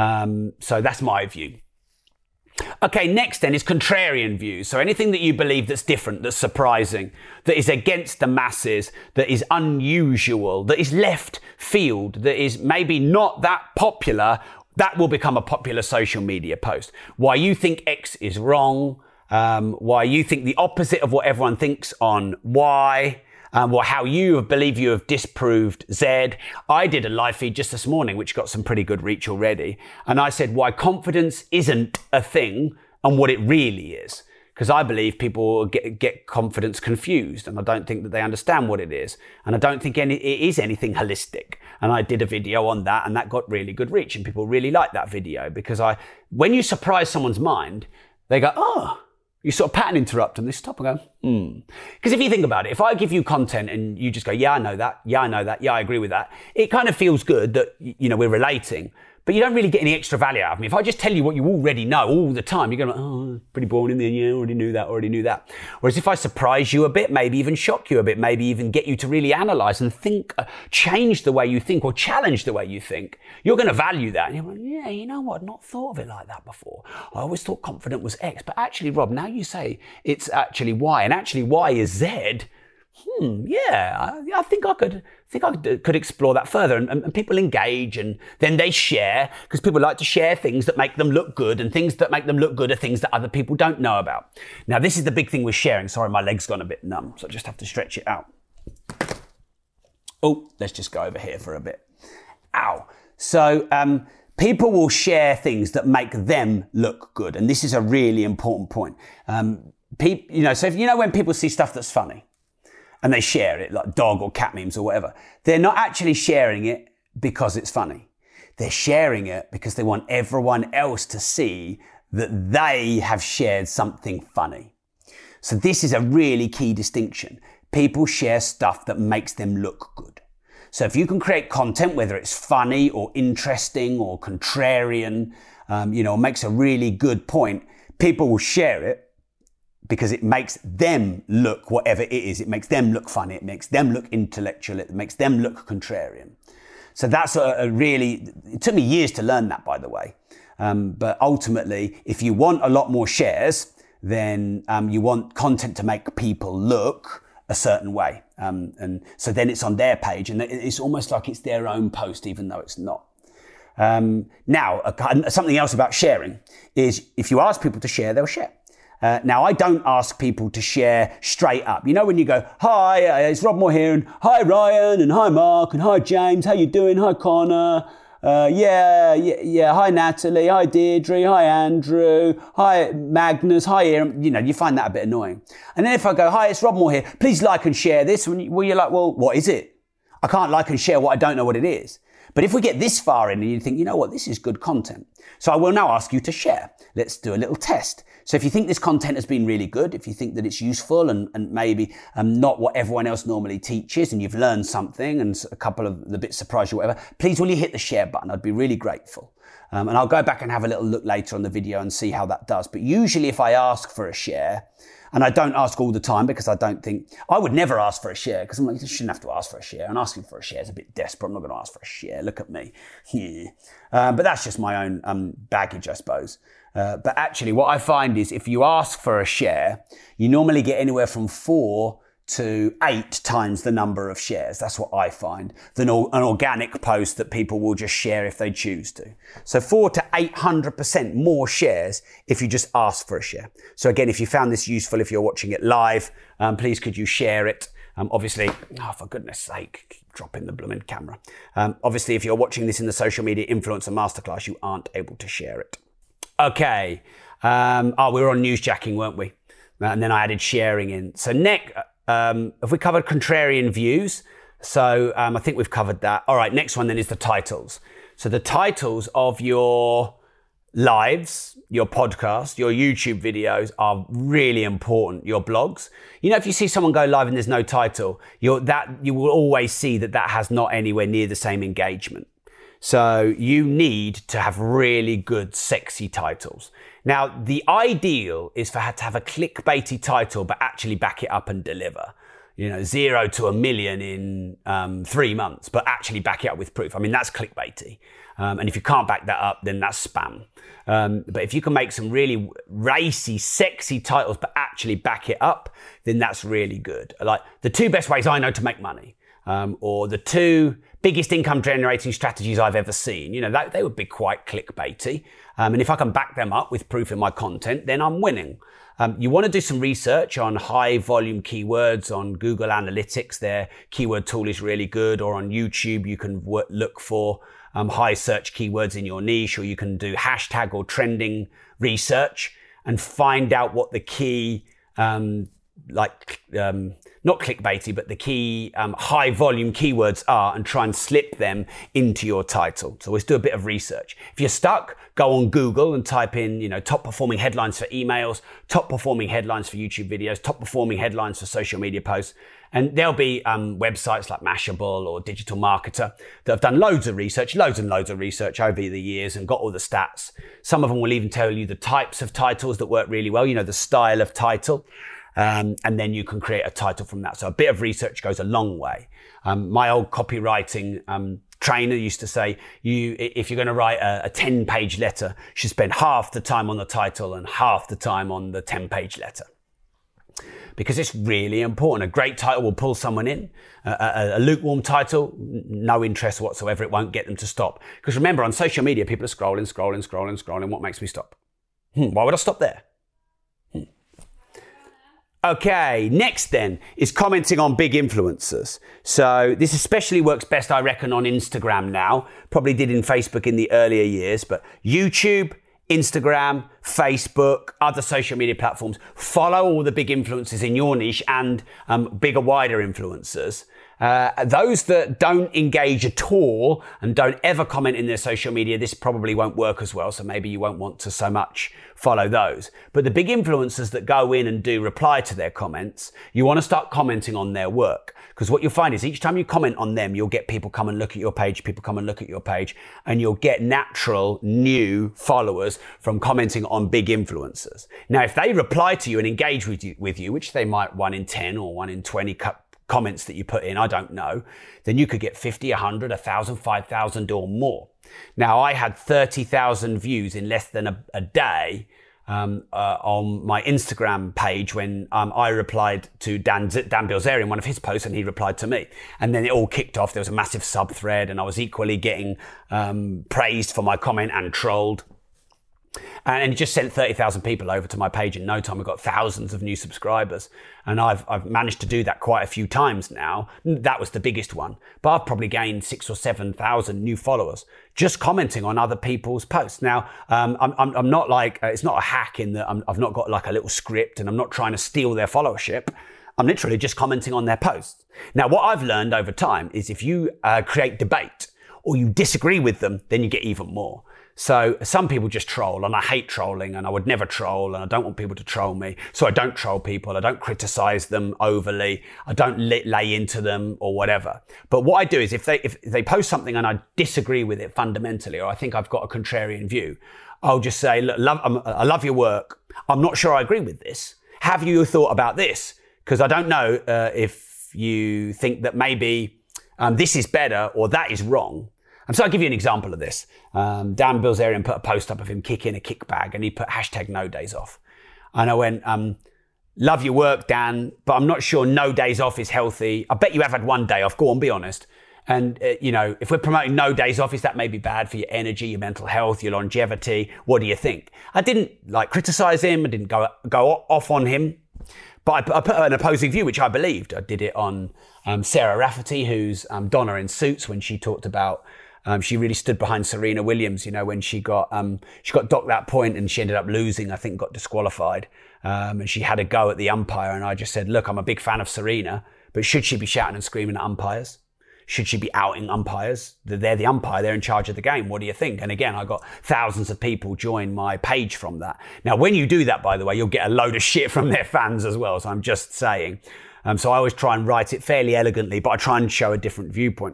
So that's my view. Okay, next then is contrarian views. So anything that you believe that's different, that's surprising, that is against the masses, that is unusual, that is left field, that is maybe not that popular, that will become a popular social media post. Why you think X is wrong, why you think the opposite of what everyone thinks on Y, or how you believe you have disproved Z. I did a live feed just this morning, which got some pretty good reach already. And I said why confidence isn't a thing and what it really is. Because I believe people get confidence confused, and I don't think that they understand what it is. And I don't think it is anything holistic. And I did a video on that, and that got really good reach, and people really liked that video because when you surprise someone's mind, they go, oh, you sort of pattern interrupt and they stop and go, Because if you think about it, if I give you content and you just go, yeah, I know that. Yeah, I know that. Yeah, I agree with that. It kind of feels good that, we're relating. But you don't really get any extra value out of me. If I just tell you what you already know all the time, you're going, oh, pretty boring in there. Yeah, already knew that. Whereas if I surprise you a bit, maybe even shock you a bit, maybe even get you to really analyze and think, change the way you think or challenge the way you think, you're going to value that. And you're like, yeah, you know what? I've not thought of it like that before. I always thought confident was X. But actually, Rob, now you say it's actually Y, and actually Y is Z. I think I could explore that further, and people engage, and then they share, because people like to share things that make them look good, and things that make them look good are things that other people don't know about. Now, this is the big thing with sharing. Sorry, my leg's gone a bit numb, so I just have to stretch it out. Oh, let's just go over here for a bit. Ow. So, people will share things that make them look good, and this is a really important point. So if when people see stuff that's funny, and they share it, like dog or cat memes or whatever, they're not actually sharing it because it's funny. They're sharing it because they want everyone else to see that they have shared something funny. So this is a really key distinction. People share stuff that makes them look good. So if you can create content, whether it's funny or interesting or contrarian, makes a really good point, people will share it because it makes them look whatever it is. It makes them look funny. It makes them look intellectual. It makes them look contrarian. So that's it took me years to learn that, by the way. But ultimately, if you want a lot more shares, then you want content to make people look a certain way. And so then it's on their page and it's almost like it's their own post, even though it's not. Now, something else about sharing is if you ask people to share, they'll share. Now, I don't ask people to share straight up. You know, when you go, hi, it's Rob Moore here, and hi, Ryan, and hi, Mark, and hi, James, how you doing? Hi, Connor. Hi, Natalie. Hi, Deirdre. Hi, Andrew. Hi, Magnus. Hi, Aaron. You find that a bit annoying. And then if I go, hi, it's Rob Moore here, please like and share this. Well, you're like, well, what is it? I can't like and share what I don't know what it is. But if we get this far in and you think, you know what, this is good content. So I will now ask you to share. Let's do a little test. So if you think this content has been really good, if you think that it's useful and maybe not what everyone else normally teaches and you've learned something and a couple of the bits surprise you, whatever, please will you hit the share button? I'd be really grateful. And I'll go back and have a little look later on the video and see how that does. But usually if I ask for a share, and I don't ask all the time because I would never ask for a share because I'm like, you shouldn't have to ask for a share. And asking for a share is a bit desperate. I'm not going to ask for a share. Look at me. But that's just my own baggage, I suppose. But actually what I find is if you ask for a share, you normally get anywhere from 4 to 8 times the number of shares. That's what I find than an organic post that people will just share if they choose to. So 400 to 800% more shares if you just ask for a share. So again, if you found this useful, if you're watching it live, please could you share it? Obviously, for goodness sake, keep dropping the blooming camera. Obviously, if you're watching this in the Social Media Influencer Masterclass, you aren't able to share it. Okay. We were on newsjacking, weren't we? And then I added sharing in. So next, have we covered contrarian views? So I think we've covered that. All right, next one then is the titles. So the titles of your lives, your podcast, your YouTube videos are really important, your blogs. If you see someone go live and there's no title, you will always see that has not anywhere near the same engagement. So you need to have really good, sexy titles. Now, the ideal is to have a clickbaity title, but actually back it up and deliver. 0 to 1 million in 3 months, but actually back it up with proof. I mean, that's clickbaity. And if you can't back that up, then that's spam. But if you can make some really racy, sexy titles, but actually back it up, then that's really good. Like the 2 best ways I know to make money, or the 2 biggest income generating strategies I've ever seen. They would be quite clickbaity. And if I can back them up with proof in my content, then I'm winning. You want to do some research on high volume keywords on Google Analytics. Their keyword tool is really good. Or on YouTube, you can look for high search keywords in your niche, or you can do hashtag or trending research and find out what the key, not clickbaity, but the key high volume keywords are and try and slip them into your title. So always do a bit of research. If you're stuck, go on Google and type in, top performing headlines for emails, top performing headlines for YouTube videos, top performing headlines for social media posts. And there'll be websites like Mashable or Digital Marketer that have done loads and loads of research over the years and got all the stats. Some of them will even tell you the types of titles that work really well, the style of title. And then you can create a title from that. So a bit of research goes a long way. My old copywriting trainer used to say, if you're going to write a 10-page letter, you should spend half the time on the title and half the time on the 10-page letter. Because it's really important. A great title will pull someone in. A lukewarm title, no interest whatsoever. It won't get them to stop. Because remember, on social media, people are scrolling. What makes me stop? Why would I stop there? Okay, next then is commenting on big influencers. So this especially works best, I reckon, on Instagram now. Probably did in Facebook in the earlier years, but YouTube, Instagram, Facebook, other social media platforms. Follow all the big influencers in your niche and bigger, wider influencers. Those that don't engage at all and don't ever comment in their social media, this probably won't work as well. So maybe you won't want to so much follow those. But the big influencers that go in and do reply to their comments, you want to start commenting on their work. Because what you'll find is each time you comment on them, you'll get people come and look at your page, and you'll get natural new followers from commenting on big influencers. Now, if they reply to you and engage with you, which they might 1 in 10 or 1 in 20 comments that you put in, I don't know, then you could get 50, 100, 1,000, 5,000 or more. Now, I had 30,000 views in less than a day on my Instagram page when I replied to Dan Bilzerian, one of his posts, and he replied to me. And then it all kicked off. There was a massive sub-thread, and I was equally getting praised for my comment and trolled. And it just sent 30,000 people over to my page in no time. We've got thousands of new subscribers. And I've managed to do that quite a few times now. That was the biggest one. But I've probably gained 6,000 or 7,000 new followers just commenting on other people's posts. Now, I'm not like, it's not a hack in that I've not got like a little script and I'm not trying to steal their followership. I'm literally just commenting on their posts. Now, what I've learned over time is if you create debate or you disagree with them, then you get even more. So some people just troll, and I hate trolling, and I would never troll, and I don't want people to troll me. So I don't troll people. I don't criticize them overly. I don't lay into them or whatever. But what I do is if they post something and I disagree with it fundamentally, or I think I've got a contrarian view, I'll just say, look, I love your work. I'm not sure I agree with this. Have you thought about this? Because I don't know if you think that maybe this is better or that is wrong. And so I'll give you an example of this. Dan Bilzerian put a post up of him kicking a kick bag, and he put #NoDaysOff. And I went, love your work, Dan, but I'm not sure no days off is healthy. I bet you have had 1 day off. Go on, be honest. And, if we're promoting no days off, is that maybe bad for your energy, your mental health, your longevity? What do you think? I didn't criticize him. I didn't go off on him. But I put an opposing view, which I believed. I did it on Sarah Rafferty, who's Donna in Suits, when she talked about she really stood behind Serena Williams, when she got docked that point and she ended up losing, I think got disqualified. And she had a go at the umpire, and I just said, look, I'm a big fan of Serena, but should she be shouting and screaming at umpires? Should she be outing umpires? They're the umpire, they're in charge of the game. What do you think? And again, I got thousands of people join my page from that. Now, when you do that, by the way, you'll get a load of shit from their fans as well. So I'm just saying. So I always try and write it fairly elegantly, but I try and show a different viewpoint.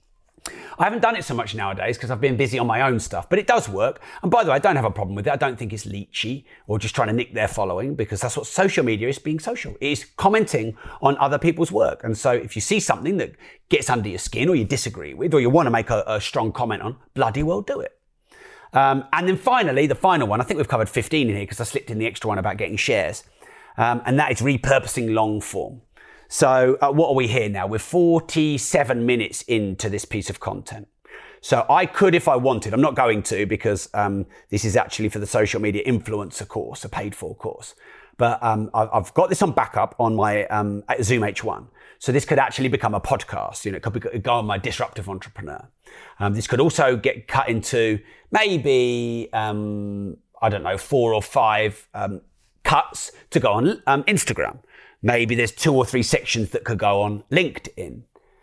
I haven't done it so much nowadays because I've been busy on my own stuff, but it does work. And by the way, I don't have a problem with it. I don't think it's leechy or just trying to nick their following, because that's what social media is, being social. It is commenting on other people's work. And so if you see something that gets under your skin or you disagree with, or you want to make a strong comment on, bloody well do it. And then finally, the final one, I think we've covered 15 in here because I slipped in the extra one about getting shares. And that is repurposing long form. So what are we here now? We're 47 minutes into this piece of content. So I could, if I wanted, I'm not going to, because this is actually for the social media influencer course, a paid for course. But I've got this on backup on my Zoom H1. So this could actually become a podcast. It could go on my Disruptive Entrepreneur. This could also get cut into maybe, 4 or 5 cuts to go on Instagram. Maybe there's 2 or 3 sections that could go on LinkedIn.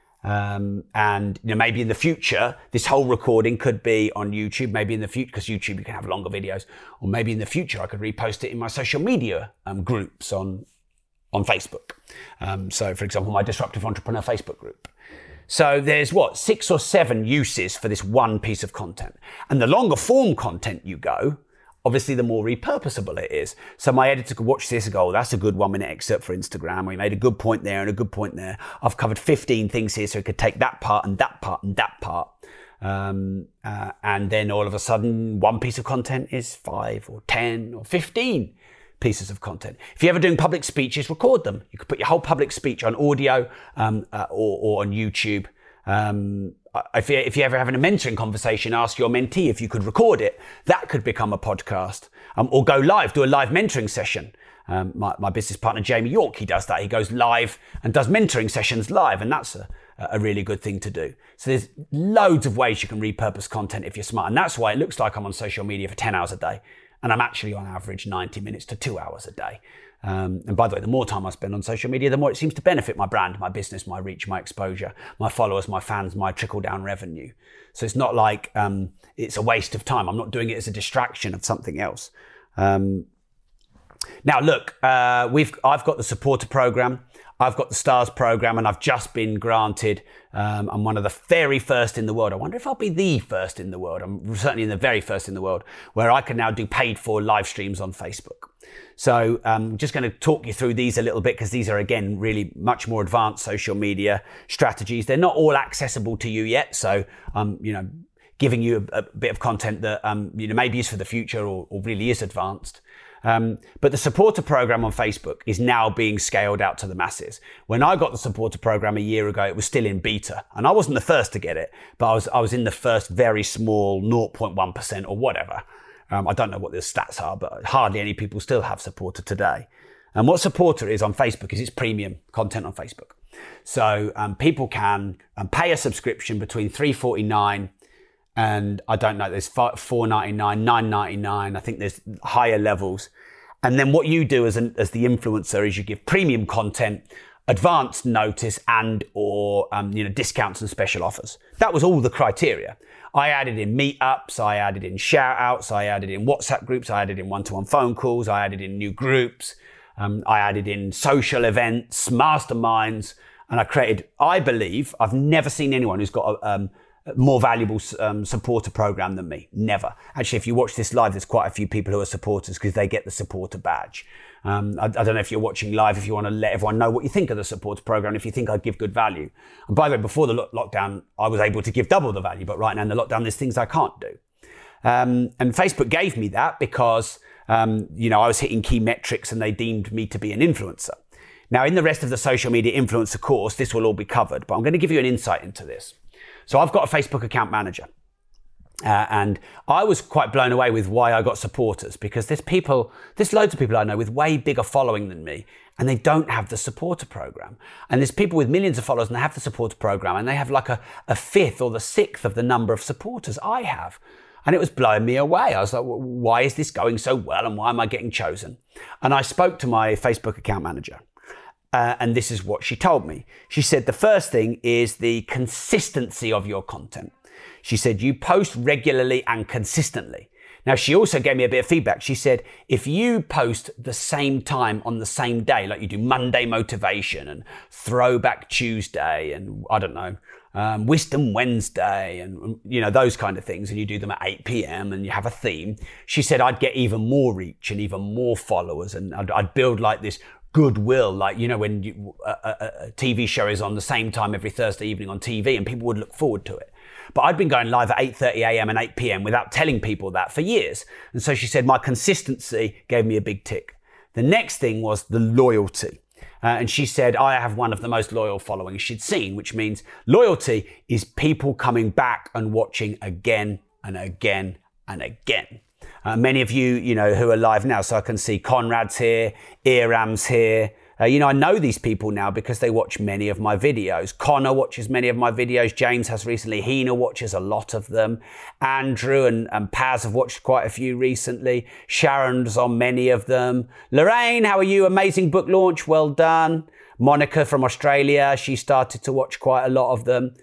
And maybe in the future, this whole recording could be on YouTube. Maybe in the future, because YouTube, you can have longer videos. Or maybe in the future, I could repost it in my social media groups on Facebook. So for example, my Disruptive Entrepreneur Facebook group. So there's 6 or 7 uses for this one piece of content. And the longer form content you go, obviously, the more repurposable it is. So my editor could watch this and go, that's a good 1-minute excerpt for Instagram. We made a good point there and a good point there. I've covered 15 things here, so it could take that part and that part and that part. And then all of a sudden, one piece of content is 5 or 10 or 15 pieces of content. If you're ever doing public speeches, record them. You could put your whole public speech on audio or on YouTube. If you're ever having a mentoring conversation, ask your mentee if you could record it. That could become a podcast. Or go live, do a live mentoring session. My business partner, Jamie York, he does that. He goes live and does mentoring sessions live, and that's a really good thing to do. So there's loads of ways you can repurpose content if you're smart. And that's why it looks like I'm on social media for 10 hours a day. And I'm actually on average 90 minutes to 2 hours a day. And by the way, the more time I spend on social media, the more it seems to benefit my brand, my business, my reach, my exposure, my followers, my fans, my trickle-down revenue. So it's not like it's a waste of time. I'm not doing it as a distraction of something else. Now, look, I've got the supporter program, I've got the stars program, and I've just been granted. I'm one of the very first in the world. I wonder if I'll be the first in the world. I'm certainly in the very first in the world where I can now do paid for live streams on Facebook. So I'm just going to talk you through these a little bit because these are, again, really much more advanced social media strategies. They're not all accessible to you yet. So I'm, giving you a bit of content that, maybe is for the future or really is advanced. But the supporter program on Facebook is now being scaled out to the masses. When I got the supporter program a year ago, it was still in beta, and I wasn't the first to get it, but I was in the first very small 0.1% or whatever. I don't know what the stats are, but hardly any people still have supporter today. And what supporter is on Facebook is it's premium content on Facebook. So people can pay a subscription between $3.49 and I don't know, there's $4.99, $9.99. I think there's higher levels. And then what you do as the influencer is you give premium content, advanced notice, and or discounts and special offers. That was all the criteria. I added in meetups, I added in shout outs, I added in WhatsApp groups, I added in one-to-one phone calls, I added in new groups, I added in social events, masterminds, and I created, I believe, I've never seen anyone who's got a more valuable supporter program than me. Never. Actually, if you watch this live, there's quite a few people who are supporters because they get the supporter badge. I don't know if you're watching live, if you want to let everyone know what you think of the supporter program, if you think I'd give good value. And by the way, before the lockdown, I was able to give double the value, but right now in the lockdown, there's things I can't do. And Facebook gave me that because, I was hitting key metrics and they deemed me to be an influencer. Now, in the rest of the social media influencer course, this will all be covered, but I'm going to give you an insight into this. So I've got a Facebook account manager. And I was quite blown away with why I got supporters, because there's loads of people I know with way bigger following than me, and they don't have the supporter program. And there's people with millions of followers and they have the supporter program and they have like a fifth or the sixth of the number of supporters I have. And it was blowing me away. I was like, why is this going so well and why am I getting chosen? And I spoke to my Facebook account manager. And this is what she told me. She said, the first thing is the consistency of your content. She said, you post regularly and consistently. Now, she also gave me a bit of feedback. She said, if you post the same time on the same day, like you do Monday motivation and Throwback Tuesday and I don't know, Wisdom Wednesday and, those kind of things, and you do them at 8 p.m. and you have a theme, she said, I'd get even more reach and even more followers, and I'd build like this goodwill, like, when a TV show is on the same time every Thursday evening on TV and people would look forward to it. But I'd been going live at 8:30 a.m. and 8 p.m. without telling people that for years. And so she said, my consistency gave me a big tick. The next thing was the loyalty. And she said, I have one of the most loyal followings she'd seen, which means loyalty is people coming back and watching again and again and again. Many of you, who are live now, so I can see Conrad's here, Iram's here. I know these people now because they watch many of my videos. Connor watches many of my videos. James has recently. Hina watches a lot of them. Andrew and Paz have watched quite a few recently. Sharon's on many of them. Lorraine, how are you? Amazing book launch. Well done. Monica from Australia, she started to watch quite a lot of them.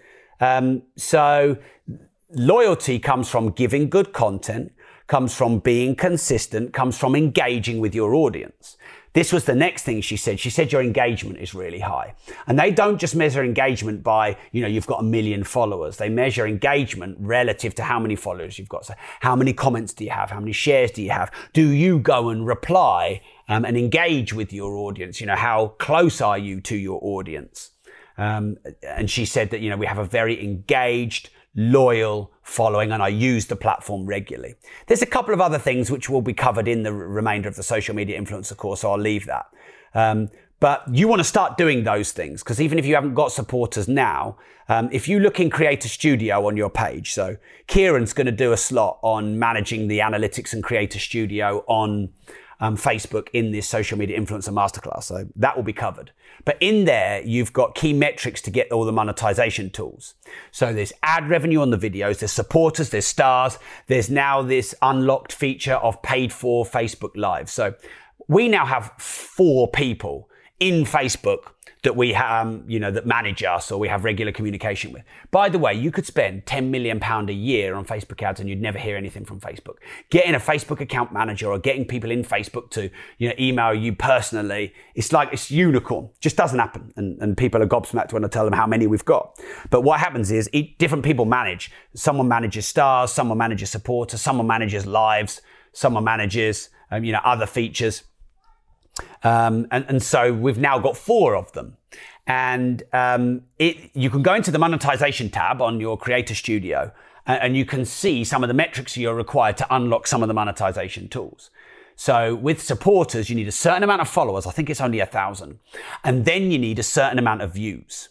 So loyalty comes from giving good content, comes from being consistent, comes from engaging with your audience. This was the next thing she said. She said your engagement is really high. And they don't just measure engagement by, you've got 1 million followers. They measure engagement relative to how many followers you've got. So how many comments do you have? How many shares do you have? Do you go and reply and engage with your audience? How close are you to your audience? And she said that, we have a very engaged, loyal following, and I use the platform regularly. There's a couple of other things which will be covered in the remainder of the social media influencer course, so I'll leave that. But you want to start doing those things, because even if you haven't got supporters now, if you look in Creator Studio on your page, so Kieran's going to do a slot on managing the analytics and Creator Studio on Facebook in this social media influencer masterclass. So that will be covered. But in there, you've got key metrics to get all the monetization tools. So there's ad revenue on the videos, there's supporters, there's stars. There's now this unlocked feature of paid for Facebook Live. So we now have 4 people in Facebook that we have, that manage us or we have regular communication with. By the way, you could spend £10 million a year on Facebook ads and you'd never hear anything from Facebook. Getting a Facebook account manager or getting people in Facebook to, email you personally, it's unicorn. Just doesn't happen. And people are gobsmacked when I tell them how many we've got. But what happens is different people manage. Someone manages stars, someone manages supporters, someone manages lives, someone manages, other features. And so we've now got 4 of them. And you can go into the monetization tab on your Creator Studio and you can see some of the metrics you're required to unlock some of the monetization tools. So with supporters, you need a certain amount of followers. I think it's only 1,000. And then you need a certain amount of views.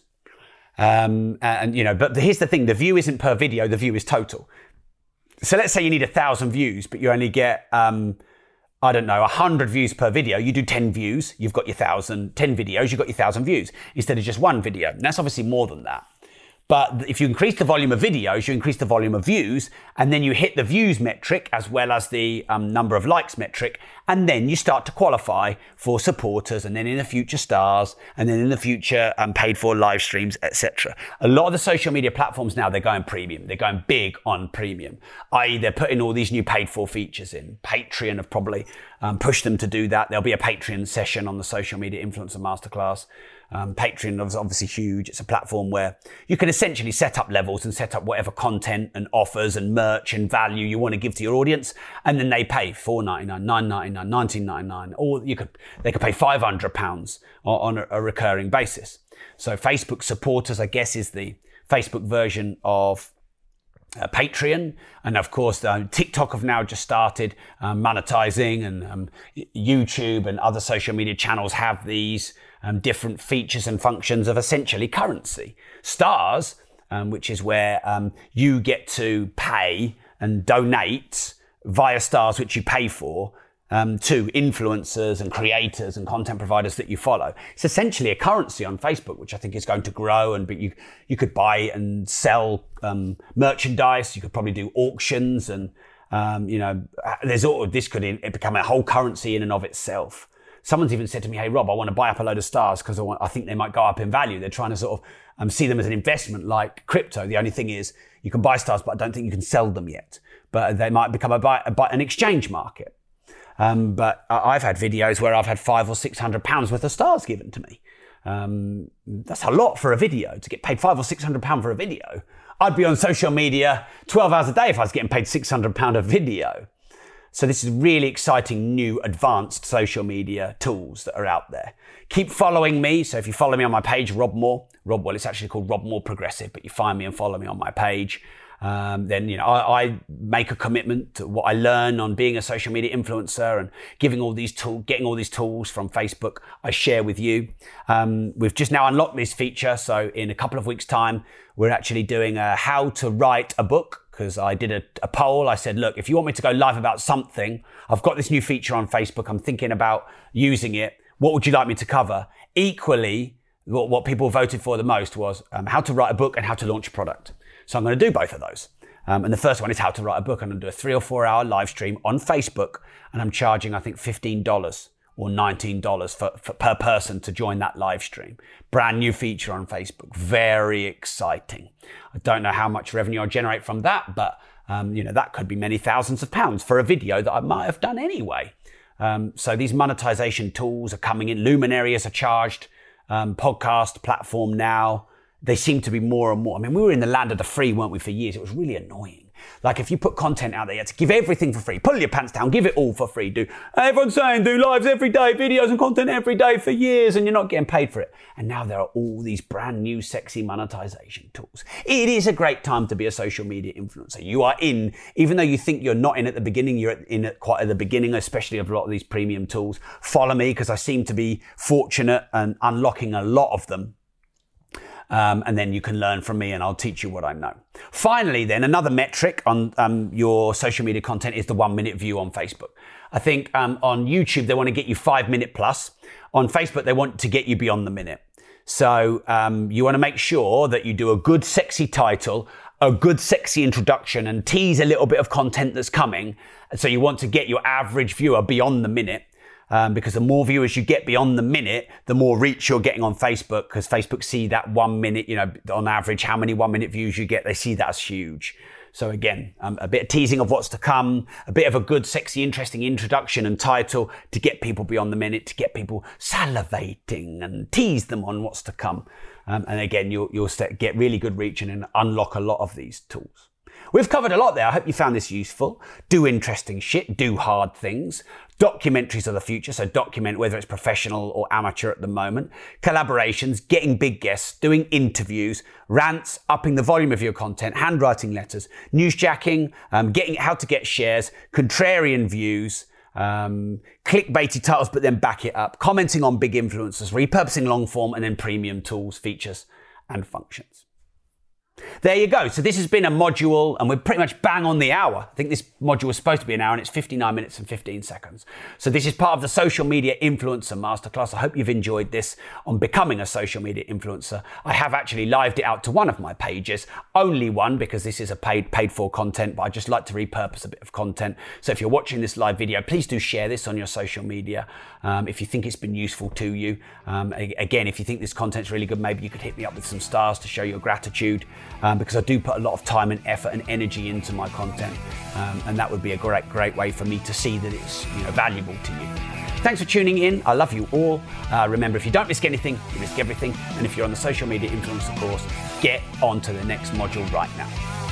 But here's the thing. The view isn't per video. The view is total. So let's say you need 1,000 views, but you only get, 100 views per video. You do 10 views, you've got your 1,000, 10 videos, you've got your 1,000 views instead of just one video. And that's obviously more than that. But if you increase the volume of videos, you increase the volume of views, and then you hit the views metric as well as the number of likes metric, and then you start to qualify for supporters, and then in the future stars, and then in the future paid for live streams, etc. A lot of the social media platforms now, they're going premium. They're going big on premium, i.e. they're putting all these new paid for features in. Patreon have probably pushed them to do that. There'll be a Patreon session on the Social Media Influencer Masterclass. Patreon is obviously huge. It's a platform where you can essentially set up levels and set up whatever content and offers and merch and value you want to give to your audience, and then they pay $4.99, $9.99, $19.99, or they could pay £500 on a recurring basis. So Facebook supporters, I guess, is the Facebook version of Patreon. And of course, TikTok have now just started monetizing, and YouTube and other social media channels have these different features and functions of essentially currency. Stars, which is where you get to pay and donate via stars, which you pay for, to influencers and creators and content providers that you follow. It's essentially a currency on Facebook, which I think is going to grow, and you could buy and sell merchandise. You could probably do auctions, and this could become a whole currency in and of itself. Someone's even said to me, "Hey Rob, I want to buy up a load of stars because I think they might go up in value." They're trying to sort of see them as an investment like crypto. The only thing is you can buy stars, but I don't think you can sell them yet. But they might become an exchange market. But I've had videos where I've had £500 or £600 worth of stars given to me. That's a lot for a video, to get paid £500 or £600 for a video. I'd be on social media 12 hours a day if I was getting paid £600 a video. So this is really exciting new advanced social media tools that are out there. Keep following me. So if you follow me on my page, Rob Moore, it's actually called Rob Moore Progressive, but you find me and follow me on my page. Then, I make a commitment to what I learn on being a social media influencer and getting all these tools from Facebook, I share with you. We've just now unlocked this feature. So in a couple of weeks' time, we're actually doing a how to write a book, because I did a poll. I said, look, if you want me to go live about something, I've got this new feature on Facebook. I'm thinking about using it. What would you like me to cover? Equally, what people voted for the most was how to write a book and how to launch a product. So I'm going to do both of those. And the first one is how to write a book. I'm going to do a 3 or 4 hour live stream on Facebook, and I'm charging, I think, $15 or $19 per person to join that live stream. Brand new feature on Facebook. Very exciting. I don't know how much revenue I'll generate from that, but that could be many thousands of pounds for a video that I might have done anyway. So these monetization tools are coming in. Luminary is a charged podcast platform now. They seem to be more and more. I mean, we were in the land of the free, weren't we, for years? It was really annoying. Like, if you put content out there, you had to give everything for free. Pull your pants down, give it all for free. Everyone's saying do lives every day, videos and content every day for years, and you're not getting paid for it. And now there are all these brand new sexy monetization tools. It is a great time to be a social media influencer. You are in, even though you think you're not in at the beginning, you're in at quite at the beginning, especially of a lot of these premium tools. Follow me, because I seem to be fortunate and unlocking a lot of them. And then you can learn from me, and I'll teach you what I know. Finally, then, another metric on your social media content is the 1 minute view on Facebook. I think on YouTube, they want to get you 5 minute plus. On Facebook, they want to get you beyond the minute. So you want to make sure that you do a good, sexy title, a good, sexy introduction, and tease a little bit of content that's coming. So you want to get your average viewer beyond the minute. Because the more viewers you get beyond the minute, the more reach you're getting on Facebook, because Facebook see that 1 minute, you know, on average, how many 1 minute views you get, they see that as huge. So again, a bit of teasing of what's to come, a bit of a good, sexy, interesting introduction and title to get people beyond the minute, to get people salivating and tease them on what's to come. And again, you'll get really good reach and unlock a lot of these tools. We've covered a lot there. I hope you found this useful. Do interesting shit, do hard things. Documentaries of the future, so document whether it's professional or amateur at the moment. Collaborations, getting big guests, doing interviews, rants, upping the volume of your content, handwriting letters, newsjacking, getting how to get shares, contrarian views, clickbaity titles but then back it up, commenting on big influencers, repurposing long form, and then premium tools, features and functions. There you go. So this has been a module, and we're pretty much bang on the hour. I think this module was supposed to be an hour, and it's 59 minutes and 15 seconds. So this is part of the Social Media Influencer Masterclass. I hope you've enjoyed this on becoming a social media influencer. I have actually lived it out to one of my pages, only one, because this is a paid for content, but I just like to repurpose a bit of content. So if you're watching this live video, please do share this on your social media if you think it's been useful to you. Again, if you think this content's really good, maybe you could hit me up with some stars to show your gratitude. Because I do put a lot of time and effort and energy into my content, and that would be a great way for me to see that it's valuable to you. Thanks for tuning in. I love you all. Remember, if you don't risk anything, you risk everything. And if you're on the Social Media Influencer course, get on to the next module right now.